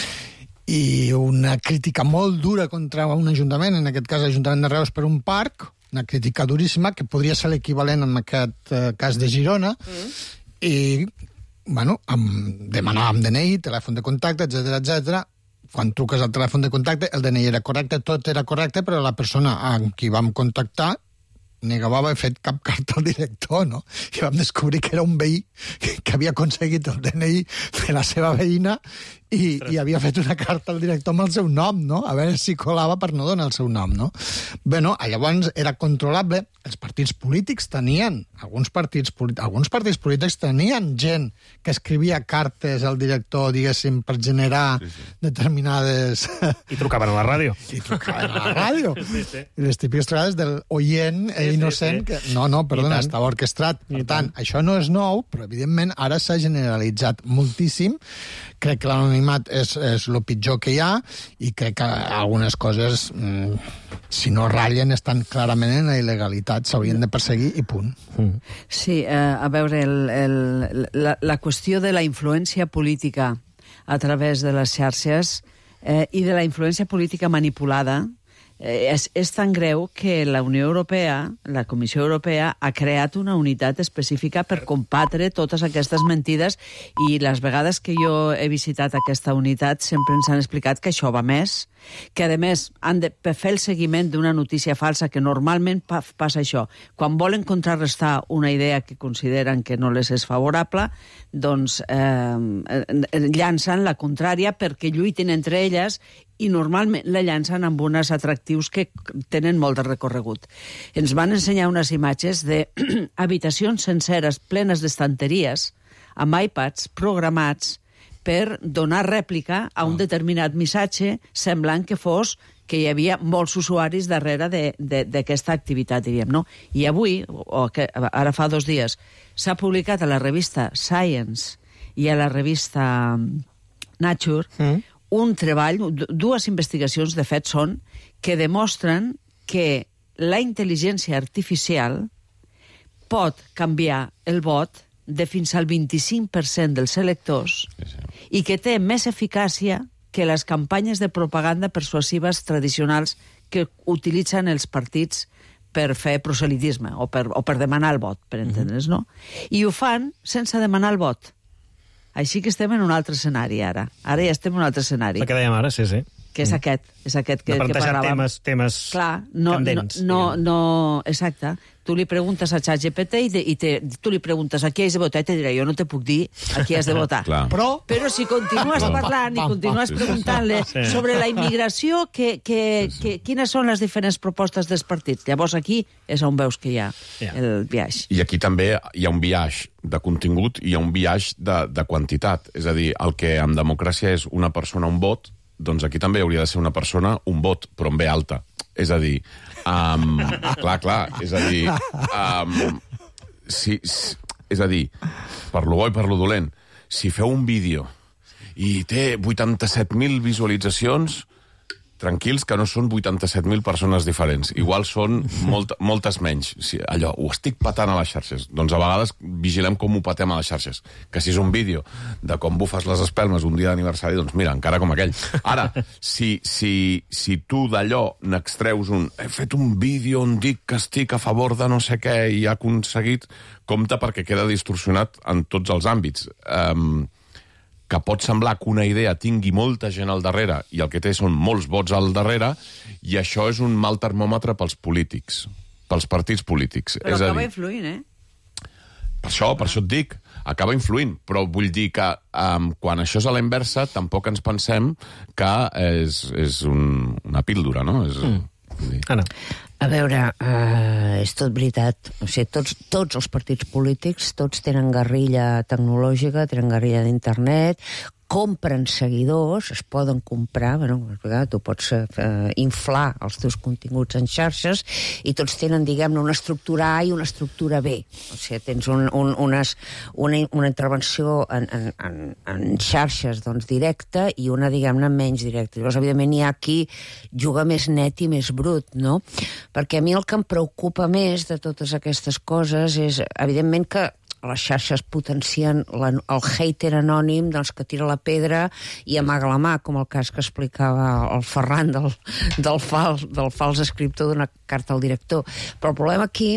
i una crítica molt dura contra un ajuntament, en aquest cas l'Ajuntament de Reus per un parc, una crítica duríssima, que podria ser l'equivalent en aquest eh, cas de Girona, mm. i bueno, amb, demanàvem D N I, telèfon de contacte, etcètera, etcètera. Quan truques al telèfon de contacte, el D N I era correcte, tot era correcte, però la persona amb qui vam contactar negava haver fet cap carta al director, no? I vam descobrir que era un veí que havia aconseguit el D N I de la seva veïna i, i havia fet una carta al director amb el seu nom, no? A veure si colava per no donar el seu nom, no? Bé, no, llavors era controlable. Els partits polítics tenien, alguns partits, alguns partits polítics tenien gent que escrivia cartes al director, diguéssim, per generar sí, sí. determinades... I trucaven a la ràdio. I trucaven a la ràdio. Sí, sí. I les típiques trucades del oient sí, innocent sí, sí. que... No, no, perdona, estava orquestrat. Per tant, això no és nou, però evidentment ara s'ha generalitzat moltíssim. Crec que l'anonimat és, és el pitjor que hi ha i crec que algunes coses, mmm, si no ratllen, estan clarament en la il·legalitat, s'haurien de perseguir i punt. Mm. Sí, eh, a veure, el, el, la, la qüestió de la influència política a través de les xarxes eh, i de la influència política manipulada és, és tan greu que la Unió Europea, la Comissió Europea, ha creat una unitat específica per combatre totes aquestes mentides, i les vegades que jo he visitat aquesta unitat sempre ens han explicat que això va més, que a més han de fer el seguiment d'una notícia falsa, que normalment pa, passa això. Quan volen contrarrestar una idea que consideren que no les és favorable, doncs eh, llancen la contrària perquè lluitin entre elles, i normalment la llancen amb uns atractius que tenen molt de recorregut. Ens van ensenyar unes imatges d'habitacions senceres plenes d'estanteries amb iPads programats per donar rèplica a un determinat missatge, semblant que fos que hi havia molts usuaris darrere d'aquesta activitat, diríem, no? I avui, o que ara fa dos dies, s'ha publicat a la revista Science i a la revista Nature mm. un treball, dues investigacions, de fet, són que demostren que la intel·ligència artificial pot canviar el vot de fins al vint-i-cinc per cent dels electors sí, sí. i que té més eficàcia que les campanyes de propaganda persuasives tradicionals que utilitzen els partits per fer proselitisme o per, o per demanar el vot, per entendre's, no? I ho fan sense demanar el vot. Així que estem en un altre escenari, ara. Ara ja estem en un altre escenari. El que dèiem ara, sí, sí. Que és aquest, és aquest que, de que parlàvem. temes, temes Clar, no, candents. No, no, no, exacte. Tu li preguntes a ChatGPT i, de, i te, tu li preguntes a qui has de votar i te dirà, jo no te puc dir a qui has de votar. Però, Però si continues parlant i continues preguntant-li sí. sobre la immigració, que, que, que, quines són les diferents propostes dels partits? Llavors aquí és on veus que hi ha yeah. el biaix. I aquí també hi ha un biaix de contingut i hi ha un biaix de, de quantitat. És a dir, el que en democràcia és una persona un vot, doncs aquí també hauria de ser una persona un vot, però en B alta. És a dir, um, clar, clar, és a dir, um, si, si, és a dir, per lo bo i per lo dolent, si feu un vídeo i té vuitanta-set mil visualitzacions, tranquils que no són vuitanta-set mil persones diferents. Igual són molt, moltes menys. Si allò, ho estic patant a les xarxes. Doncs a vegades vigilem com ho patem a les xarxes. Que si és un vídeo de com bufes les espelmes un dia d'aniversari, doncs mira, encara com aquell. Ara, si, si, si tu d'allò n'extreus un... He fet un vídeo on dic que estic a favor de no sé què i ha aconseguit... Compte perquè queda distorsionat en tots els àmbits. Um, que pot semblar que una idea tingui molta gent al darrere i el que té són molts vots al darrere, i això és un mal termòmetre pels polítics, pels partits polítics. Però és acaba a dir, influint, eh? Per això, per això et dic, acaba influint, però vull dir que um, quan això és a la inversa, tampoc ens pensem que és, és un, una píldora, no? És, mm. Anna. A veure, uh, és tot veritat. O sigui, tots, tots els partits polítics, tots tenen guerrilla tecnològica, tenen guerrilla d'internet, compren seguidors, es poden comprar, bueno, tu pots uh, inflar els teus continguts en xarxes, i tots tenen, diguem-ne, una estructura A i una estructura B. O sigui, tens un, un, unes, una, una intervenció en, en, en, en xarxes, doncs, directa, i una, diguem-ne, menys directa. Llavors, evidentment, hi ha qui juga més net i més brut, no? Perquè a mi el que em preocupa més de totes aquestes coses és, evidentment, que les xarxes potencien la, el hater anònim, doncs, que tira la pedra i amaga la mà, com el cas que explicava el Ferran del, del, fals, del fals escriptor d'una carta al director. Però el problema aquí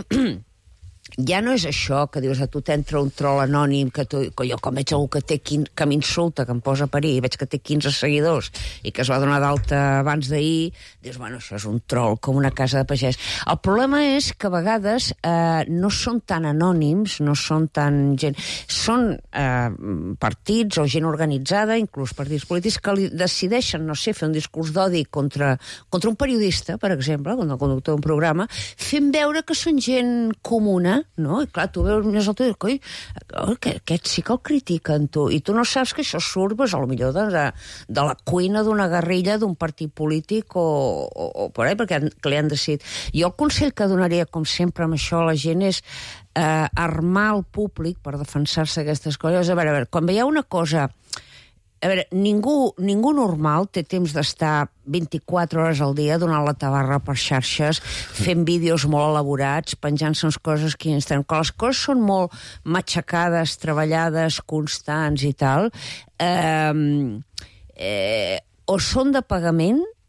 ja no és això que dius, a tu t'entra un troll anònim, que, tu, que jo com veig algú que, té quin, que m'insulta, que em posa a parir, i veig que té quinze seguidors i que es va donar d'alta abans d'ahir, dius, bueno, això és un troll com una casa de pagès. El problema és que a vegades eh, no són tan anònims, no són tan gent... Són eh, partits o gent organitzada, inclús partits polítics, que li decideixen, no sé, fer un discurs d'odi contra, contra un periodista, per exemple, contra el conductor d'un programa, fent veure que són gent comuna, no? I clar, tu veus més altre i dius, oi, que aquest sí que el critiquen, tu, i tu no saps que això surt, pues, a lo millor de, de, de la cuina d'una guerrilla d'un partit polític o, o, o per ahí, perquè que li han decidit. Jo el consell que donaria, com sempre, amb això a la gent és eh, armar el públic per defensar-se d'aquestes coses. A veure, a veure, quan veieu una cosa... A veure, ningú, ningú normal té temps d'estar vint-i-quatre hores al dia donant la tabarra per xarxes, fent vídeos molt elaborats, penjant-se unes coses que instant. Quan les coses són molt matxacades, treballades, constants i tal, eh, eh, o són de pagament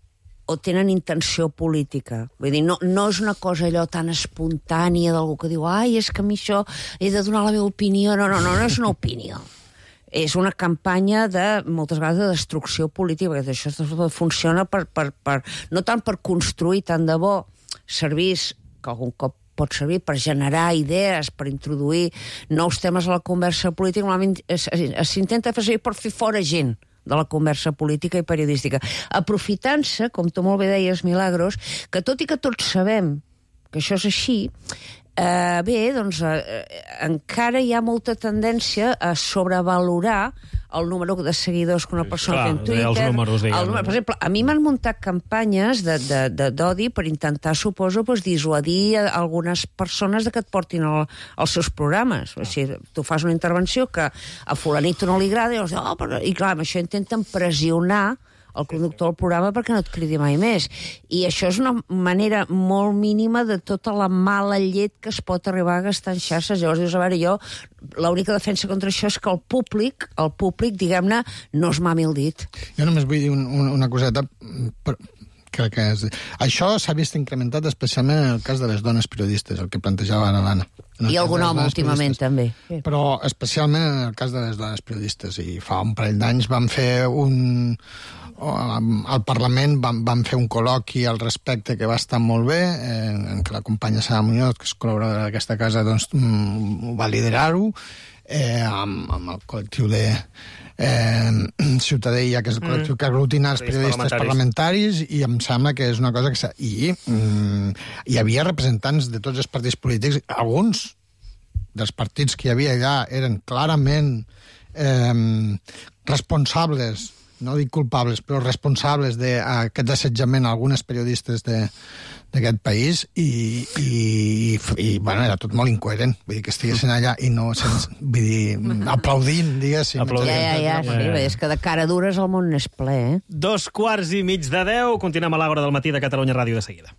o tenen intenció política. Vull dir, no, no és una cosa allò tan espontània d'algú que diu ai, és que a mi això he de donar la meva opinió. No, no, no, no és una opinió. És una campanya de, moltes vegades, de destrucció política, perquè això funciona per, per, per, no tant per construir tant de bo serveis que algun cop pot servir per generar idees, per introduir nous temes a la conversa política. Normalment s'intenta fer servir per fer fora gent de la conversa política i periodística, aprofitant-se, com tu molt bé deies, Milagros, que tot i que tots sabem que això és així, eh, bé, doncs eh, encara hi ha molta tendència a sobrevalorar el número de seguidors que una persona Clar, té en Twitter. els números, diguem. El número, per exemple, a mi m'han muntat campanyes de, de, de, d'odi per intentar, suposo, pues, dissuadir a algunes persones de que et portin el, els seus programes. O sigui, tu fas una intervenció que a fulanito no li agrada i, dius, oh, però... i clar, amb això intenten pressionar el conductor del programa perquè no et cridi mai més. I això és una manera molt mínima de tota la mala llet que es pot arribar a gastar en xarxes. Llavors dius, a veure, jo, l'única defensa contra això és que el públic, el públic, diguem-ne, no es mami el dit. Jo només vull dir un, un, una coseta. Per, crec que és... Això s'ha vist incrementat especialment en el cas de les dones periodistes, el que plantejava ara l'Anna. I algun home últimament, també. Però especialment en el cas de les dones periodistes. I fa un parell d'anys vam fer un... al Parlament vam, vam fer un col·loqui al respecte que va estar molt bé, eh, en què la companya Sara Muñoz, que és col·laboradora d'aquesta casa, doncs, mm, va liderar-ho, eh, amb, amb el col·lectiu de eh, Ciutadella, que és el col·lectiu mm. que aglutina els periodistes parlamentaris. parlamentaris, i em sembla que és una cosa que... S'ha... I mm, hi havia representants de tots els partits polítics, alguns dels partits que hi havia allà eren clarament eh, responsables, no dic culpables, però responsables d'aquest assetjament a algunes periodistes d'aquest país i, i, i, bueno, era tot molt incoherent. Vull dir, que estiguessin allà i no... Sense, vull dir, aplaudint, diguéssim. Aplaudint. Ja, ja, ja, sí, és que de cara dures el món n'és ple, eh? Dos quarts i mig de deu, continuem a l'Àgora del matí de Catalunya Ràdio de seguida.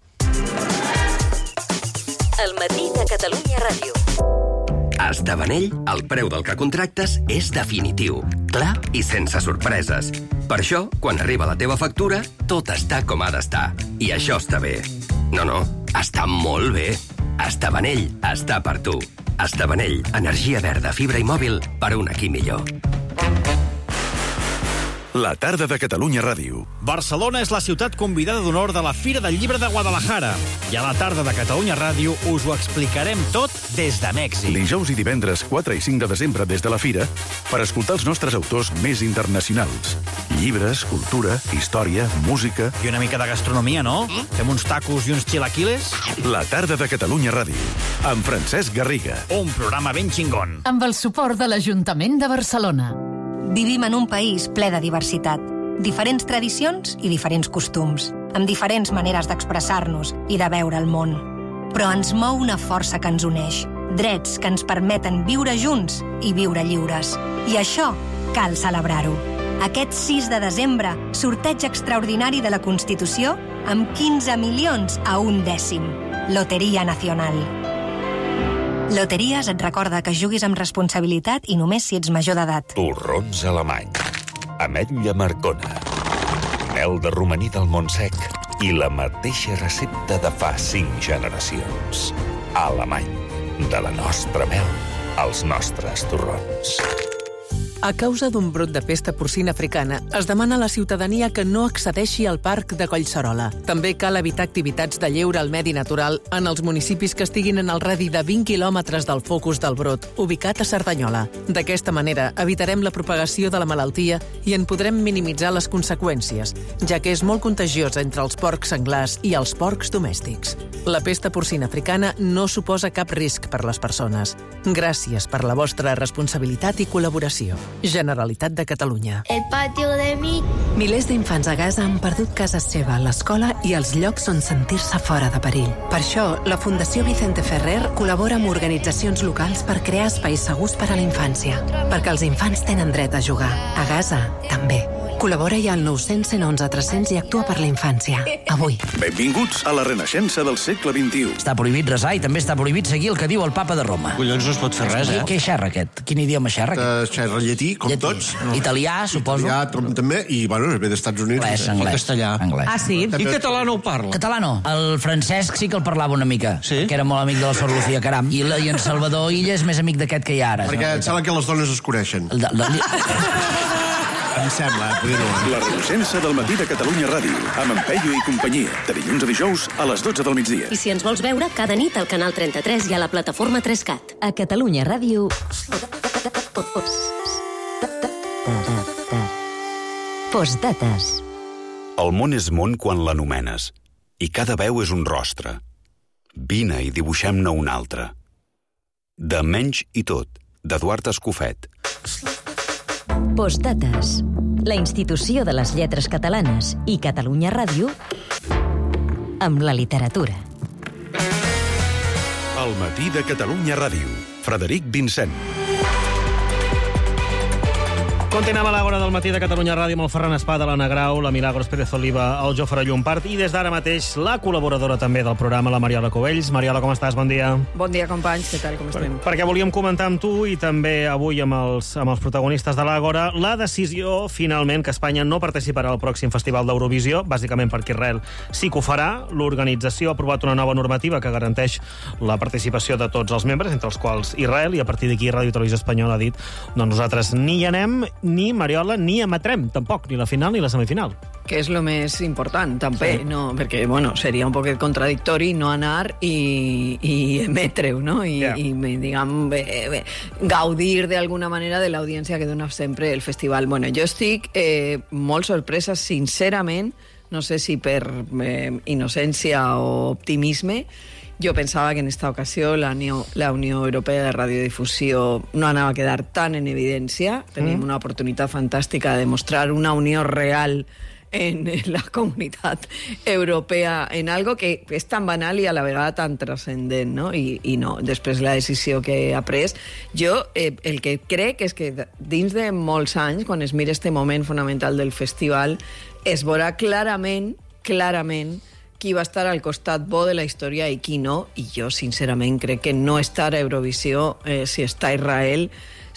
El matí de Catalunya Ràdio. A Estavanell, el preu del que contractes és definitiu, clar i sense sorpreses. Per això, quan arriba la teva factura, tot està com ha d'estar. I això està bé. No, no, està molt bé. Estavanell està per tu. Estavanell, energia verda, fibra i mòbil per un aquí millor. La tarda de Catalunya Ràdio. Barcelona és la ciutat convidada d'honor de la Fira del Llibre de Guadalajara. I a la tarda de Catalunya Ràdio us ho explicarem tot des de Mèxic. Dijous i divendres quatre i cinc de desembre des de la Fira per escoltar els nostres autors més internacionals. Llibres, cultura, història, música... I una mica de gastronomia, no? Fem uns tacos i uns chilaquiles? La tarda de Catalunya Ràdio. Amb Francesc Garriga. Un programa ben xingón. Amb el suport de l'Ajuntament de Barcelona. Vivim en un país ple de diversitat, diferents tradicions i diferents costums, amb diferents maneres d'expressar-nos i de veure el món. Però ens mou una força que ens uneix, drets que ens permeten viure junts i viure lliures. I això cal celebrar-ho. Aquest sis de desembre, sorteig extraordinari de la Constitució amb quinze milions a un dècim. Loteria Nacional. Loteries et recorda que juguis amb responsabilitat i només si ets major d'edat. Torrons alemany, ametlla marcona, mel de romaní del Montsec i la mateixa recepta de fa cinc generacions. Alemany, de la nostra mel als nostres torrons. A causa d'un brot de pesta porcina africana, es demana a la ciutadania que no accedeixi al parc de Collserola. També cal evitar activitats de lleure al medi natural en els municipis que estiguin en el radi de vint quilòmetres del focus del brot, ubicat a Cerdanyola. D'aquesta manera, evitarem la propagació de la malaltia i en podrem minimitzar les conseqüències, ja que és molt contagiosa entre els porcs senglars i els porcs domèstics. La pesta porcina africana no suposa cap risc per les persones. Gràcies per la vostra responsabilitat i col·laboració. Generalitat de Catalunya. El patio de mi... Milers d'infants a Gaza han perdut casa seva, l'escola i els llocs on sentir-se fora de perill. Per això, la Fundació Vicente Ferrer col·labora amb organitzacions locals per crear espais segurs per a la infància. Perquè els infants tenen dret a jugar. A Gaza, també. Col·labora ja al nou cents, cent onze, tres-cents i actua per la infància. Avui. Benvinguts a la renaixença del segle vint-i-u. Està prohibit resar i també està prohibit seguir el que diu el papa de Roma. Collons, no es pot fer res, eh? Què xerra aquest? Quin idioma xerra aquest? Uh, xerra llatí, com llatí. Tots. No. Italià, suposo. Italià, també, i, bueno, ve dels Estats Units. Anglès, anglès. Castellà. Anglès. Ah, sí? I català no ho parla. Català no. El Francesc sí que el parlava una mica, sí? Que era molt amic de la Sor Lucía Caram. I, la, i en Salvador Illa és més amic d'aquest que hi ha ara. Perquè et sembla que les dones es coneixen. El, el, el... Em sembla, eh? Poder-ho. La renaixença del matí de Catalunya Ràdio, amb en Peyu i companyia, de dilluns a dijous a les dotze del migdia. I si ens vols veure, cada nit al canal trenta-tres i a la plataforma tres cat. A Catalunya Ràdio... Postdates. El món és món quan l'anomenes, i cada veu és un rostre. Vine i dibuixem-ne un altre. De Menys i tot, d'Eduard Escofet. Postdates. La institució de les lletres catalanes i Catalunya Ràdio amb la literatura. El matí de Catalunya Ràdio. Frederic Vincent. Continuem a l'hora del matí de Catalunya Ràdio amb el Ferran Espada, l'Anna Grau, la Milagros Pérez Oliva, el Jofre Llompart i des d'ara mateix la col·laboradora també del programa, la Mariola Cubells. Mariola, com estàs? Bon dia. Bon dia, companys. Què tal? Com estem? Per, perquè volíem comentar amb tu i també avui amb els, amb els protagonistes de l'Àgora la decisió, finalment, que Espanya no participarà al pròxim Festival d'Eurovisió, bàsicament perquè Israel sí que ho farà. L'organització ha aprovat una nova normativa que garanteix la participació de tots els membres, entre els quals Israel, i a partir d'aquí Ràdio i Televisió Espanyola ha dit doncs nosaltres ni hi anem, ni, Mariola, ni emetrem, tampoc, ni la final ni la semifinal. Que és el més important, també, sí. No? Perquè, bueno, seria un poquet contradictori no anar i, i emetre-ho, no? I, yeah. i diguem, bé, bé, gaudir d'alguna manera de l'audiència que dona sempre el festival. Bueno, jo estic eh, molt sorpresa, sincerament, no sé si per eh, innocència o optimisme. Jo pensava que en esta ocasió la Unió, la Unió Europea de Radiodifusió no anava a quedar tan en evidència. Tenim mm. una oportunitat fantàstica de demostrar una unió real en la comunitat europea en algo que és tan banal i a la vegada tan transcendent, no? I, i no, després la decisió que ha pres. Jo eh, el que crec és que dins de molts anys, quan es mira este moment fonamental del festival, es veurà clarament, clarament, qui va estar al costat bo de la història i qui no, i jo sincerament crec que no estar a Eurovisió, eh, si està Israel,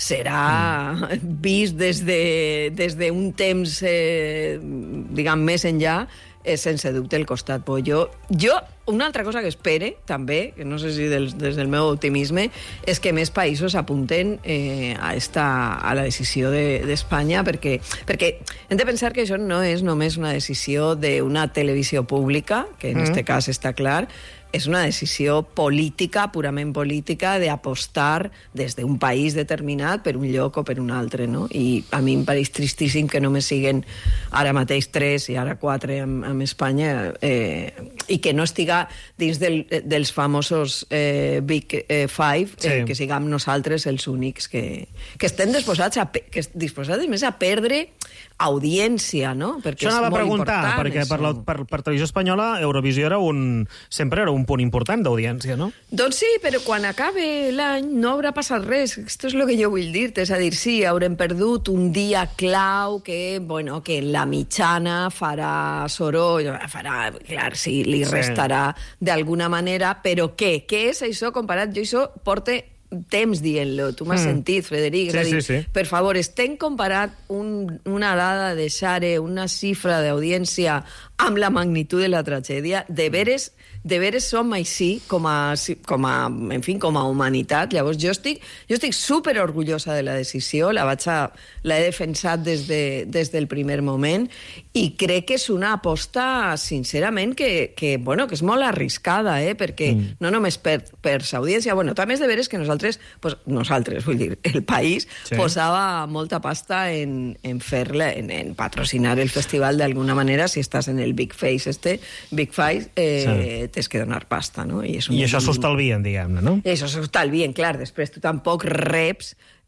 serà mm. vist des de, des de un temps, eh, diguem, més enllà, és sense dubte el costat bo. Jo, jo, una altra cosa que espere, també, que no sé si del, des del meu optimisme, és que més països apunten eh, a, esta, a la decisió d'Espanya, de, perquè, perquè hem de pensar que això no és només una decisió d'una televisió pública, que en mm. este cas està clar, és una decisió política, purament política, d'apostar des d'un país determinat per un lloc o per un altre, no? I a mi em pareix tristíssim que només siguen ara mateix tres i ara quatre amb, amb Espanya eh, i que no estiga dins del, dels famosos eh, Big eh, Five, sí. eh, que siguem nosaltres els únics que, que estem disposats a, que disposats més a perdre audiència, no? Perquè això anava a preguntar, perquè per, la, per, per Televisió Espanyola Eurovisió era un, sempre era un punt important d'audiència, no? Doncs sí, però quan acabe l'any no haurà passat res. Esto és el que jo vull dir-te, és a dir, sí, haurem perdut un dia clau que, bueno, que la mitjana farà soroll, farà, clar, sí, li restarà sí. d'alguna manera, però què? Què és això comparat? Jo això porte temps dient-lo, tu m'has mm. sentit, Frederic, sí, és a dir, sí, sí. per favor, estem comparant un, una dada de share, una xifra d'audiència amb la magnitud de la tragèdia, de veres, de veres som així com a, com a, en fi, com a humanitat. Llavors jo estic, jo estic super orgullosa de la decisió, la vaig a, la he defensat des, de, des del primer moment i crec que és una aposta, sincerament, que, que, bueno, que és molt arriscada, eh? Perquè mm. no només per, per l'audiència, bueno, també és de veres que nosaltres, pues, nosaltres, vull dir, el país sí. posava molta pasta en, en fer-la, en, en patrocinar el festival d'alguna manera, si estàs en el Big Face este, Big Five, eh, sí. tens que donar pasta, no? I, és un... I això s'ho estalvien, diguem-ne, no? I això s'ho estalvien, clar, després tu tampoc reps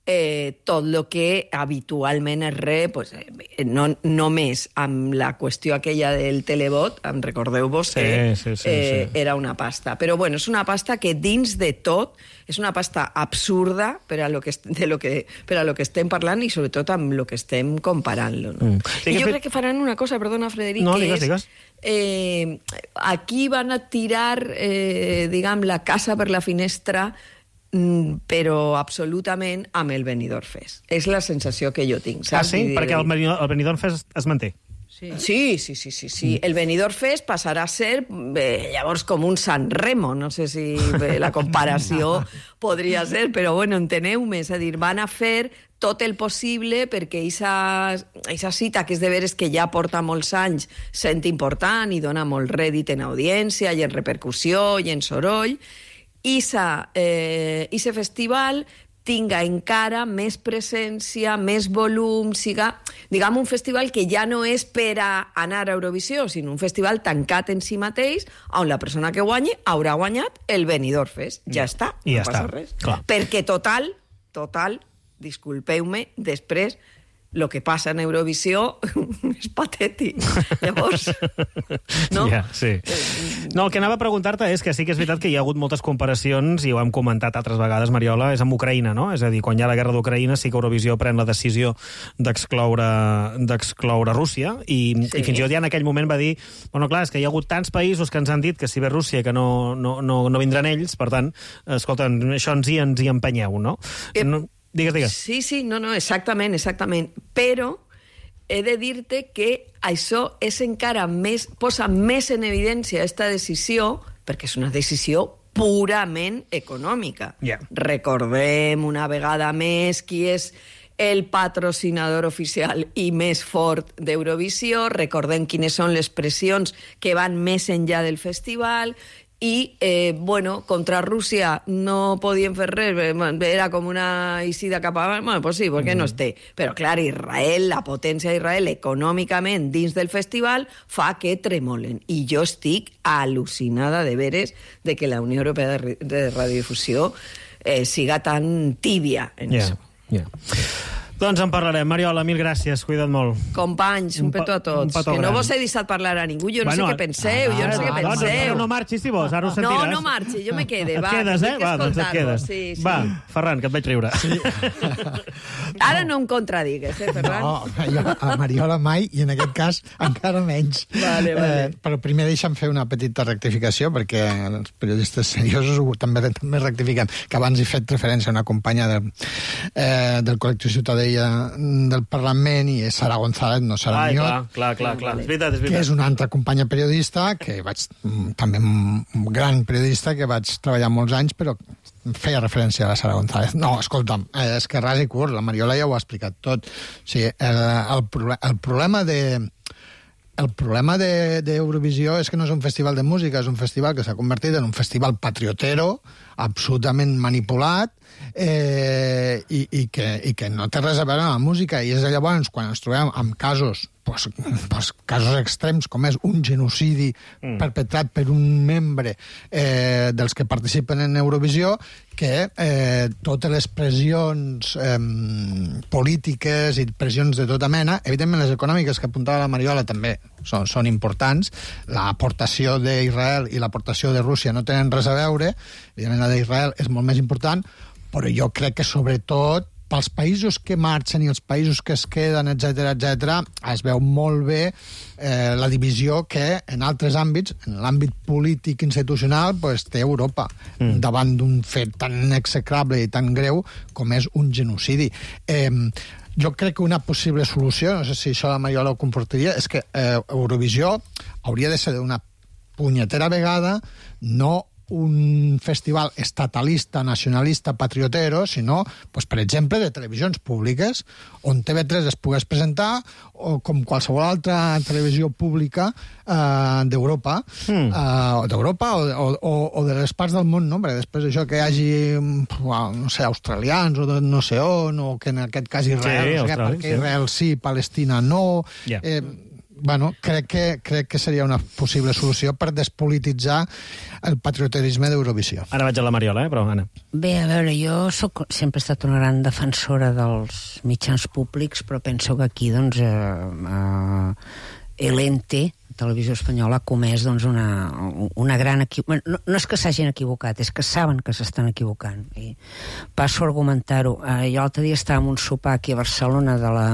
eh, tot el que habitualment es re, pues, eh, no només amb la qüestió aquella del televot, em recordeu-vos Sí, que sí, sí, eh, sí. era una pasta. Però bueno, és una pasta que dins de tot és una pasta absurda per a lo que, est- de lo que, per a lo que estem parlant i sobretot amb lo que estem comparant-lo. No? Mm. I jo crec que faran una cosa, perdona, Frederic, No, que digues, és... digues. Eh, aquí van a tirar, eh, diguem, la casa per la finestra, mm, però absolutament amb el Benidorm Fest. És la sensació que jo tinc. Ah, Saps? sí? Vull dir, Perquè el Benidorm, el Benidorm Fest es manté. Sí, sí, sí, sí, sí. El Benidorm Fest passarà a ser eh, llavors com un San Remo, no sé si eh, la comparació podria ser, però bueno, enteneu-me, és a dir, van a fer tot el possible perquè aquesta cita, que és de veres que ja porta molts anys sent important i dona molt rèdit en audiència i en repercussió i en soroll, Issa, eh, ese festival tinga encara més presència, més volum, siga, diguem, un festival que ja no és per a anar a Eurovisió, sinó un festival tancat en si mateix, on la persona que guanyi haurà guanyat el Benidorm Fest. Ja està, I ja no passa està, res. clar. Perquè total, total, disculpeu-me, després el que passa en Eurovisió és patètic. Llavors, no? Ja, sí. No, el que anava a preguntar-te és que sí que és veritat que hi ha hagut moltes comparacions, i ho hem comentat altres vegades, Mariola, és amb Ucraïna, no? És a dir, quan hi ha la guerra d'Ucraïna sí que Eurovisió pren la decisió d'excloure d'excloure Rússia, i, sí. i fins i tot ja en aquell moment va dir, bueno, clar, és que hi ha hagut tants països que ens han dit que si ve Rússia que no, no, no, no vindran ells, per tant, escolta, això ens hi, ens hi empenyeu, no? Eh, no digues, digues. Sí, sí, no, no, exactament, exactament. Però he de dir-te que això és encara més, posa més en evidència aquesta decisió, perquè és una decisió purament econòmica. Yeah. Recordem una vegada més qui és el patrocinador oficial i més fort d'Eurovisió, recordem quines són les pressions que van més enllà del festival, i, eh, bueno, contra Rússia no podien fer res, era com una eixida cap a... Bueno, pues sí, perquè mm. no es té. Però, clar, Israel, la potència d'Israel econòmicament dins del festival fa que tremolen. I jo estic al·lucinada de veres de que la Unió Europea de, de Radiodifusió eh, siga tan tibia en Yeah, això. yeah. Doncs en parlarem. Mariola, mil gràcies, cuida't molt. Companys, un, un petó a tots. petó Que no gran. vos he deixat parlar a ningú, jo no Bueno, sé què penseu, jo no sé què ah, doncs, penseu. no marxis, si vols, ara ho No, sentiràs. no marxi, jo me quede, Et va. quedes, eh? tinc que Va, doncs et escoltar-vos, quedes. sí, sí. Va, Ferran, que et veig riure. Sí. Ara no em contradigues, eh, Ferran? No, jo a Mariola mai, i en aquest cas encara menys. Vale, vale. Eh, però primer deixa'm fer una petita rectificació, perquè els periodistes seriosos ho, també, també rectifiquen, que abans he fet referència a una companya del, eh, del col·lectiu Ciutadella del Parlament, i és Sara González, no Sara Ai, Minyot. clar, clar, clar, clar. És veritat, és Que veritat. és una altra companya periodista, que vaig, també un gran periodista, que vaig treballar molts anys, però feia referència a la Sara González. No, escolta'm, eh, és que ras i curt, la Mariola ja ho ha explicat tot. O sigui, el, el, proble- el problema de... El problema d'Eurovisió de, és que no és un festival de música, és un festival que s'ha convertit en un festival patriotero, absolutament manipulat, eh, i, i, que, i que no té res a veure amb la música. I és llavors quan ens trobem amb casos, pues, pues, casos extrems, com és un genocidi mm. perpetrat per un membre eh, dels que participen en Eurovisió, que eh, totes les pressions eh, polítiques i pressions de tota mena, evidentment les econòmiques que apuntava la Mariola també són, són importants, l'aportació d'Israel i l'aportació de Rússia no tenen res a veure, evidentment la d'Israel és molt més important, però jo crec que sobretot pels països que marxen i els països que es queden, etcètera, etcètera, es veu molt bé eh, la divisió que en altres àmbits, en l'àmbit polític institucional, pues, té Europa, mm. davant d'un fet tan execrable i tan greu com és un genocidi. Eh, jo crec que una possible solució, no sé si això la Mariola ho comportaria, és que eh, Eurovisió hauria de ser d'una punyetera vegada no un festival estatalista, nacionalista, patriotero, sinó, pues, per exemple, de televisions públiques, on T V tres es pogués presentar, o com qualsevol altra televisió pública eh, d'Europa, mm. eh, d'Europa o, o, o de les parts del món, no? Perquè després això que hi hagi, no sé, australians o de no sé on, o que en aquest cas Israel, sí, no sé què, perquè sí. Israel sí, Palestina no... Yeah. Eh, bueno, crec que, crec que seria una possible solució per despolititzar el patrioterisme d'Eurovisió. Ara vaig a la Mariola, eh, però, Anna. Bé, a veure, jo soc, sempre he estat una gran defensora dels mitjans públics, però penso que aquí, doncs, eh, eh, l'Ente, Televisió Espanyola, ha comès doncs, una, una gran equivocació. No, no és que s'hagin equivocat, és que saben que s'estan equivocant. I passo a argumentar-ho. Eh, jo l'altre dia estava en un sopar aquí a Barcelona de la...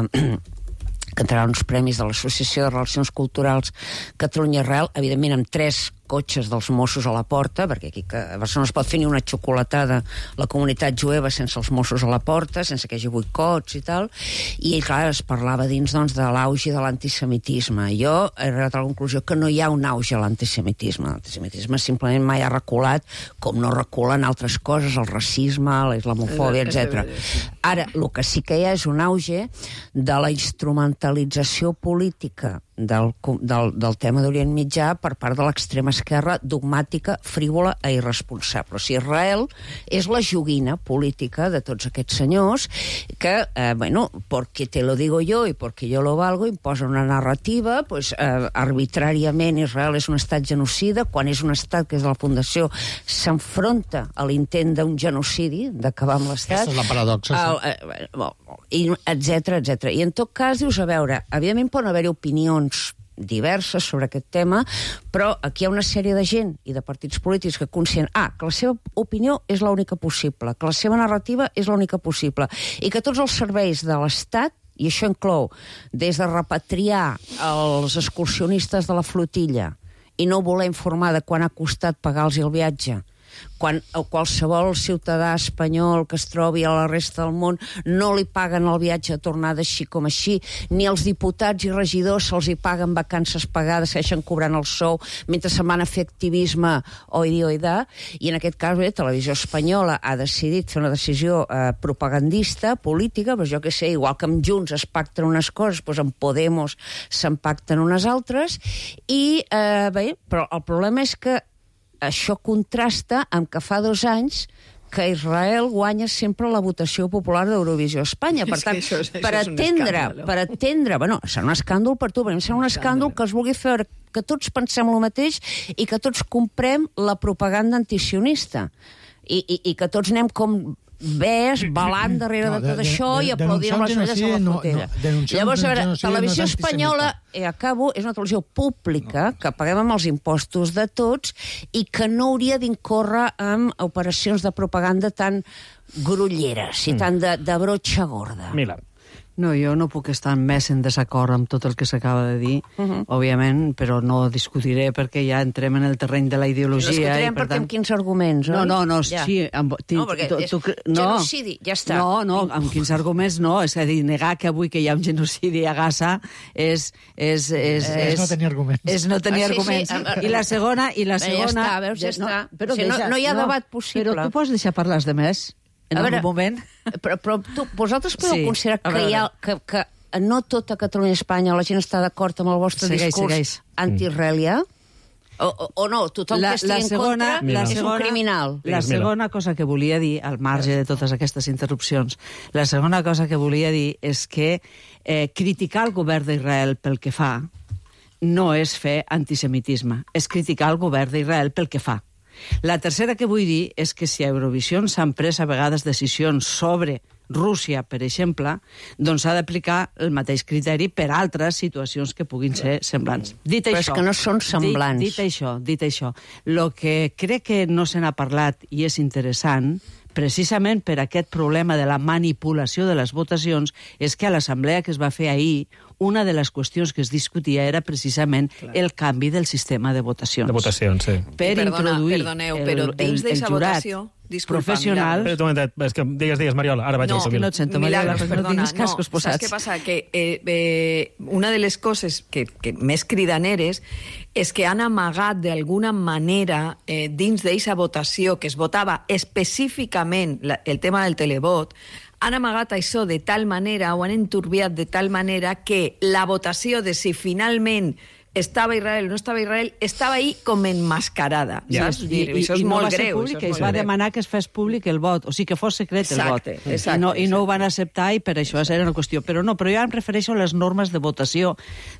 que entraran uns premis de l'Associació de Relacions Culturals Catalunya-Israel, evidentment amb tres cotxes dels Mossos a la porta, perquè aquí a Barcelona no es pot fer ni una xocolatada la comunitat jueva sense els Mossos a la porta, sense que hi hagi boicots i tal, i clar, es parlava dins doncs, de l'auge de l'antisemitisme. Jo he arribat a la conclusió que no hi ha un auge a l'antisemitisme. L'antisemitisme simplement mai ha reculat, com no reculen altres coses, el racisme, la islamofòbia, etcètera. Ara, el que sí que hi ha és un auge de la instrumentalització política del, del, del tema d'Orient Mitjà per part de l'extrema esquerra dogmàtica, frívola i irresponsable. O sigui, Israel és la joguina política de tots aquests senyors que, eh, bueno, porque te lo digo yo y porque yo lo valgo, imposa una narrativa, pues, eh, arbitràriament Israel és un estat genocida, quan és un estat que és de la Fundació s'enfronta a l'intent d'un genocidi, d'acabar amb l'estat. Aquesta és la paradoxa. El, eh, bon, i etcètera, etcètera. I en tot cas, dius, a veure, evidentment poden haver-hi opinions diverses sobre aquest tema, però aquí hi ha una sèrie de gent i de partits polítics que conscient, ah, que la seva opinió és l'única possible, que la seva narrativa és l'única possible, i que tots els serveis de l'Estat, i això inclou des de repatriar els excursionistes de la flotilla i no voler informar de quan ha costat pagar-los el viatge, quan qualsevol ciutadà espanyol que es trobi a la resta del món no li paguen el viatge de tornada així com així, ni els diputats i regidors se'ls hi paguen vacances pagades, segueixen cobrant el sou mentre se'n van a fer activisme oi oi da, i en aquest cas bé, Televisió Espanyola ha decidit fer una decisió eh, propagandista, política, però jo que sé, igual que amb Junts es pacten unes coses, doncs amb Podemos se'n pacten unes altres, i eh, bé, però el problema és que això contrasta amb que fa dos anys que Israel guanya sempre la votació popular d'Eurovisió a Espanya. Per tant, això és, això per atendre, per atendre, bueno, serà un escàndol per tu, però serà un escàndol que es vulgui fer que tots pensem el mateix i que tots comprem la propaganda antisionista. I, i, i que tots anem com ves balant darrere no, de tot de, això de, de, i aplaudint amb les orelles a la frontera. No, no, Llavors, a veure, Televisió Espanyola, eh, acabo, és una televisió pública que paguem amb els impostos de tots i que no hauria d'incórrer amb operacions de propaganda tan grulleres i tan de, de brotxa gorda. Mila. No, jo no puc estar més en desacord amb tot el que s'acaba de dir, uh-huh. òbviament, però no discutiré perquè ja entrem en el terreny de la ideologia. No discutirem i, per perquè tant... amb quins arguments, no? oi? No, no, no, ja. sí. Amb, no, perquè tu, tu, és no. genocidi, ja està. No, no, amb quins arguments no. És a dir, negar que avui que hi ha un genocidi a Gaza és... És, és, és, és no tenir arguments. És no tenir ah, sí, arguments. Sí, I la segona... I la segona ja està, veus, ja no, està. Però o sigui, deixa, no, no hi ha no, debat possible. Però tu pots deixar parlar els demés en algun moment? Però, però tu, vosaltres podeu sí, considerar que hi ha... Que, que no tota Catalunya i Espanya la gent està d'acord amb el vostre segueix, discurs segueix. anti-israelià? O, o, o no, tothom la, que estigui segona, en contra la és segona, un criminal. La segona cosa que volia dir, al marge de totes aquestes interrupcions, la segona cosa que volia dir és que eh, criticar el govern d'Israel pel que fa no és fer antisemitisme, és criticar el govern d'Israel pel que fa. La tercera que vull dir és que si a Eurovisió s'han pres a vegades decisions sobre Rússia, per exemple, doncs s'ha d'aplicar el mateix criteri per altres situacions que puguin ser semblants. Dit Però això, és que no són semblants. Dit, dit això, dit això, el que crec que no se n'ha parlat i és interessant, precisament per aquest problema de la manipulació de les votacions, és que a l'assemblea que es va fer ahir, una de les qüestions que es discutia era precisament Clar. el canvi del sistema de votacions. De votacions, sí. Per Perdona, introduir perdoneu, el, però el, dins el, el d'eixa jurat votació... Disculpa, professional... Espera un momentet, és que digues, digues, Mariola, ara vaig no, al que no et sento, Mariola, Milagros, no perdona, tinguis cascos no, posats. Saps què passa? Que eh, eh, una de les coses que, que més cridaneres és que han amagat d'alguna manera eh, dins d'eixa votació que es votava específicament la, el tema del televot, han amagat això de tal manera o han enturbiat de tal manera que la votació de si finalment estava Israel, no estava Israel, estava ahí com enmascarada, Ja. saps? I, I, això és i no molt va ser greu. públic, això és es molt va greu. demanar que es fes públic el vot, o sigui que fos secret el vot. Exacte, exacte, I, no, I no ho exacte. van acceptar i per això era una qüestió. Però no, però jo em refereixo a les normes de votació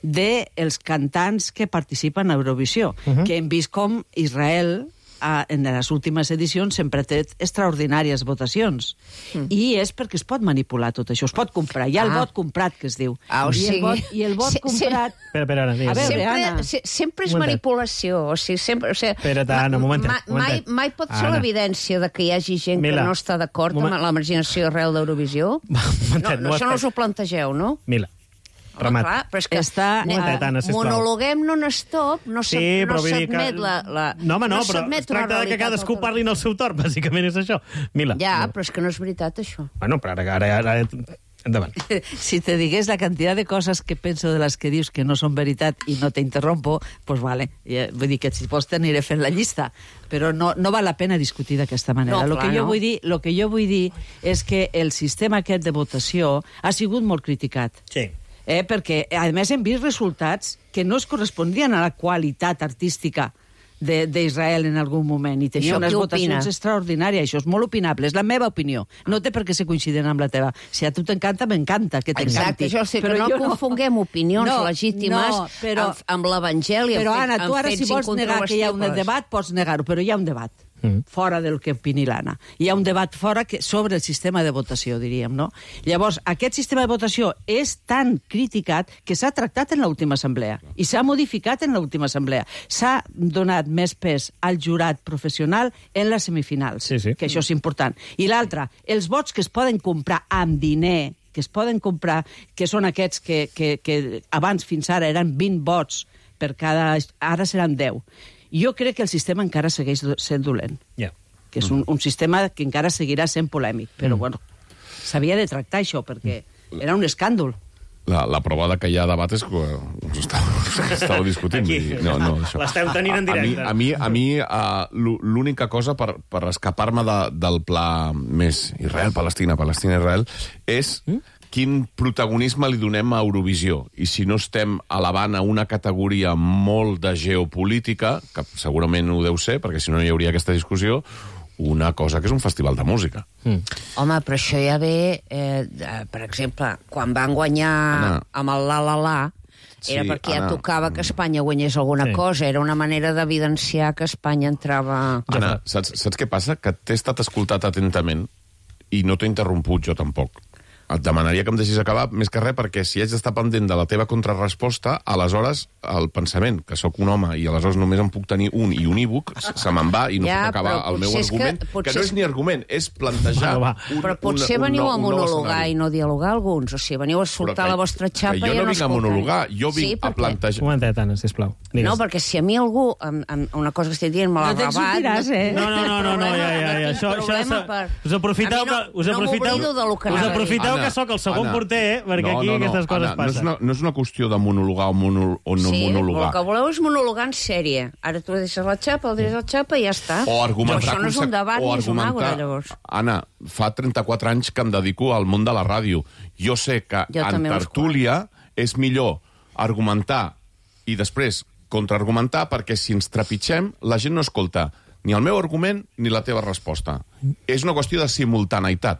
dels cantants que participen a Eurovisió, Mhm. que hem vist com Israel a, en les últimes edicions sempre té extraordinàries votacions. Mm. I és perquè es pot manipular tot això, es pot comprar. Hi ha el Ah. vot comprat, que es diu. Ah, o I, sigui- el vot, I el vot Sí, sí. comprat... Espera, espera, Anna, digues. A veure, sempre, Anna. se, sempre és Un momentet. manipulació. O sigui, sempre, o sigui, Espera't, Anna, un momentet, ma- un mai, momentet. mai pot ser Anna. l'evidència de que hi hagi gent Mila, que no està d'acord moment- amb la marginació arrel d'Eurovisió? No, momentet, no, no això no has- us ho plantegeu, no? Mila, Home, remat. clar, però és que Està- ne- Un momentet, Anna, sisplau. monologuem non-stop, no Sí, s'ad- però no vull dir que... s'admet la, la... No, home, no, però s'admet es tracta una de que realitat cadascú alternativa. parli en el seu torn, bàsicament és això. Mila. Ja, però és que no és veritat, això. Bueno, però ara, ara, ara... Endavant. Si te digués la cantidad de cosas que penso de las que dius que no són veritat i no te interrompo, pues vale. Ja, vull dir que si vols t'aniré fent la llista. Però no, no val la pena discutir d'aquesta manera. No, lo, clar, que jo no. vull dir, lo que jo vull dir és que el sistema aquest de votació ha sigut molt criticat. Sí. Eh, perquè, a més, hem vist resultats que no es correspondien a la qualitat artística de- d'Israel en algun moment, i tenia Això unes qui votacions opina? extraordinàries. Això és molt opinable, és la meva opinió. No té per què ser coincident amb la teva. Si a tu t'encanta, m'encanta que t'encanti. Exacte, això sí, que Però no jo confonguem opinions No, legítimes no, però- amb, amb l'Evangeli. Però, amb Anna, fet- tu amb ara, si fets vols negar que hi ha un incontrovertibles. debat, pots negar-ho, però hi ha un debat. Mm. Fora del que opini l'Anna. Hi ha un debat fora que, sobre el sistema de votació, diríem, no? Llavors, aquest sistema de votació és tan criticat que s'ha tractat en l'última assemblea i s'ha modificat en l'última assemblea. S'ha donat més pes al jurat professional en les semifinals, Sí, sí. que això és important. I l'altre, els vots que es poden comprar amb diner, que es poden comprar, que són aquests que, que, que abans fins ara eren vint vots per cada... Ara seran deu. Jo crec que el sistema encara segueix do- sent dolent, Ja. que és un, un sistema que encara seguirà sent polèmic, però, mm. bueno, s'havia de tractar això, perquè era un escàndol. La, la prova de que hi ha debat és que us estàveu, estàveu discutint. Aquí. Vull dir, no, no, això. L'esteu tenint en directe. A, a mi, a mi, a mi uh, l'única cosa per, per escapar-me de, del pla més Israel-Palestina, Palestina-Israel, és quin protagonisme li donem a Eurovisió. I si no estem elevant a una categoria molt de geopolítica, que segurament ho deu ser, perquè si no no hi hauria aquesta discussió, una cosa que és un festival de música. Mm. Home, però això ja ve, eh, de, per exemple, quan van guanyar Anna. amb el La La La, era Sí, perquè ja Anna. tocava que Espanya guanyés alguna Sí. cosa. Era una manera d'evidenciar que Espanya entrava... Anna, saps, saps què passa? Que t'he estat escoltat atentament i no t'he interromput jo tampoc. Et demanaria que em deixis acabar, més que res, perquè si haig d'estar pendent de la teva contrarresposta, aleshores el pensament, que sóc un home i aleshores només en puc tenir un i unívoc, se me'n va i no Ja, puc acabar però el meu potser és que- argument, que, potser que no és- és ni argument, és plantejar Bueno, un, Però potser un, veniu un, a un nou monologar escenari. i no dialogar alguns. O sigui, veniu a soltar Però que- la vostra xapa que jo i no no vinc a escoltar. monologar, jo vinc sí, a perquè... plantejar... Un momentet, Anna, sisplau. Digues. No, perquè si a mi algú, amb, amb una cosa que estic dient, me l'ha No te'n robat... sortiràs, eh? No, no, no, no, no, ja, ja, ja. tinc Això, això, problema això, per- us aprofiteu, A mi no- que, us no aprofiteu, m'oblido del que us anava a dir. aprofiteu Anna, que sóc el segon Anna. porter, eh? perquè No, aquí no, no, aquestes coses Anna, no és, passen. una, no és una qüestió de monologar o, mono, o no sí, monologar. el que voleu és monologar en sèrie. Ara tu deixes la xapa, el deixes la xapa i ja està. O argumentar... Però això no és un debat o ni és un argumentar- àgora, llavors. Anna, fa trenta-quatre anys que em dedico al món de la ràdio. Jo sé que Jo en també uns tertúlia és millor argumentar i després contraargumentar, perquè si ens trepitgem, la gent no escolta ni el meu argument ni la teva resposta. És una qüestió de simultaneïtat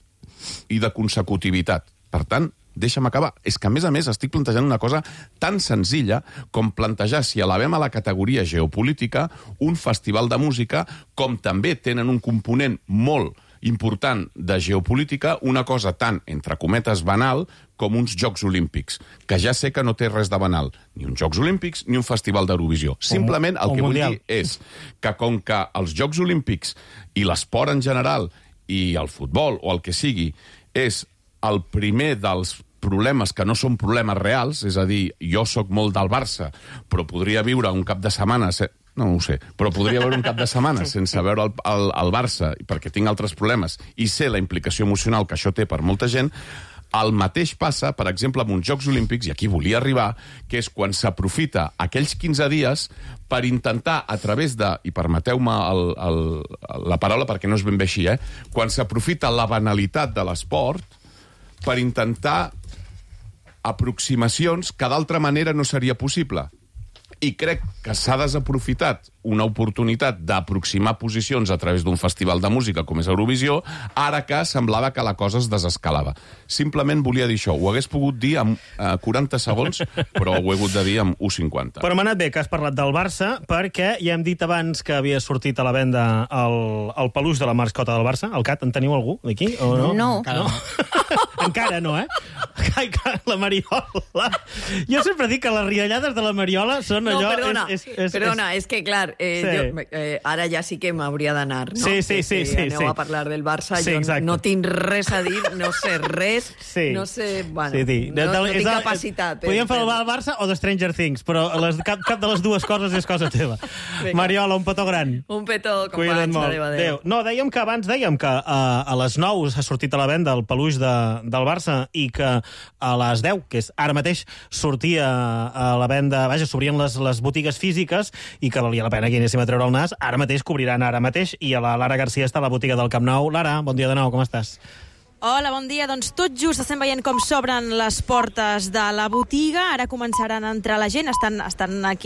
i de consecutivitat. Per tant, deixa'm acabar. És que, a més a més, estic plantejant una cosa tan senzilla com plantejar, si elevem a la categoria geopolítica, un festival de música, com també tenen un component molt important de geopolítica, una cosa tan, entre cometes, banal, com uns Jocs Olímpics, que ja sé que no té res de banal, ni uns Jocs Olímpics ni un festival d'Eurovisió. Simplement el o que vull mundial. dir és que com que els Jocs Olímpics i l'esport en general i el futbol o el que sigui és el primer dels problemes que no són problemes reals, és a dir, jo sóc molt del Barça, però podria viure un cap de setmana... Se... No, no ho sé, però podria veure un cap de setmana sense veure el, el, el Barça, perquè tinc altres problemes, i sé la implicació emocional que això té per molta gent. El mateix passa, per exemple, amb uns Jocs Olímpics, i aquí volia arribar, que és quan s'aprofita aquells quinze dies per intentar, a través de... I permeteu-me el, el, la paraula perquè no és ben bé així, eh? Quan s'aprofita la banalitat de l'esport per intentar aproximacions que d'altra manera no seria possible. I crec que s'ha desaprofitat una oportunitat d'aproximar posicions a través d'un festival de música com és Eurovisió, ara que semblava que la cosa es desescalava. Simplement volia dir això. Ho hagués pogut dir en eh, quaranta segons, però ho he hagut de dir en u cinquanta. Però m'ha anat bé que has parlat del Barça, perquè ja hem dit abans que havia sortit a la venda el, el peluix de la mascota del Barça. El Cat, en teniu algú d'aquí? O no? No. no. Encara no, eh? Ai, que la Mariola... Jo sempre dic que les riallades de la Mariola són allò... No, perdona, és, és, és, perdona, és que, clar, eh, sí. jo, eh, ara ja sí que m'hauria d'anar, no? Sí, sí, sí. Que, sí, aneu sí. a parlar del Barça, sí, jo exacte. no tinc res a dir, no sé res, sí. no sé... Bueno, sí, sí. no, no tinc de, capacitat. Eh, podíem fer el Barça o de Stranger Things, però les, cap, cap de les dues coses és cosa teva. Venga. Mariola, un petó gran. Un petó, companys. Adéu, adéu. No, dèiem que abans dèiem que uh, a les nou s'ha sortit a la venda el peluix de, del Barça i que a les deu, que és ara mateix, sortia a la venda... Vaja, s'obrien les, les botigues físiques i que valia la pena que anéssim a treure el nas. Ara mateix cobriran ara mateix i a la Lara Garcia està a la botiga del Camp Nou. Lara, bon dia de nou, com estàs? Hola, bon dia. Doncs tot just estem veient com s'obren les portes de la botiga. Ara començaran a entrar la gent, estan, estan aquí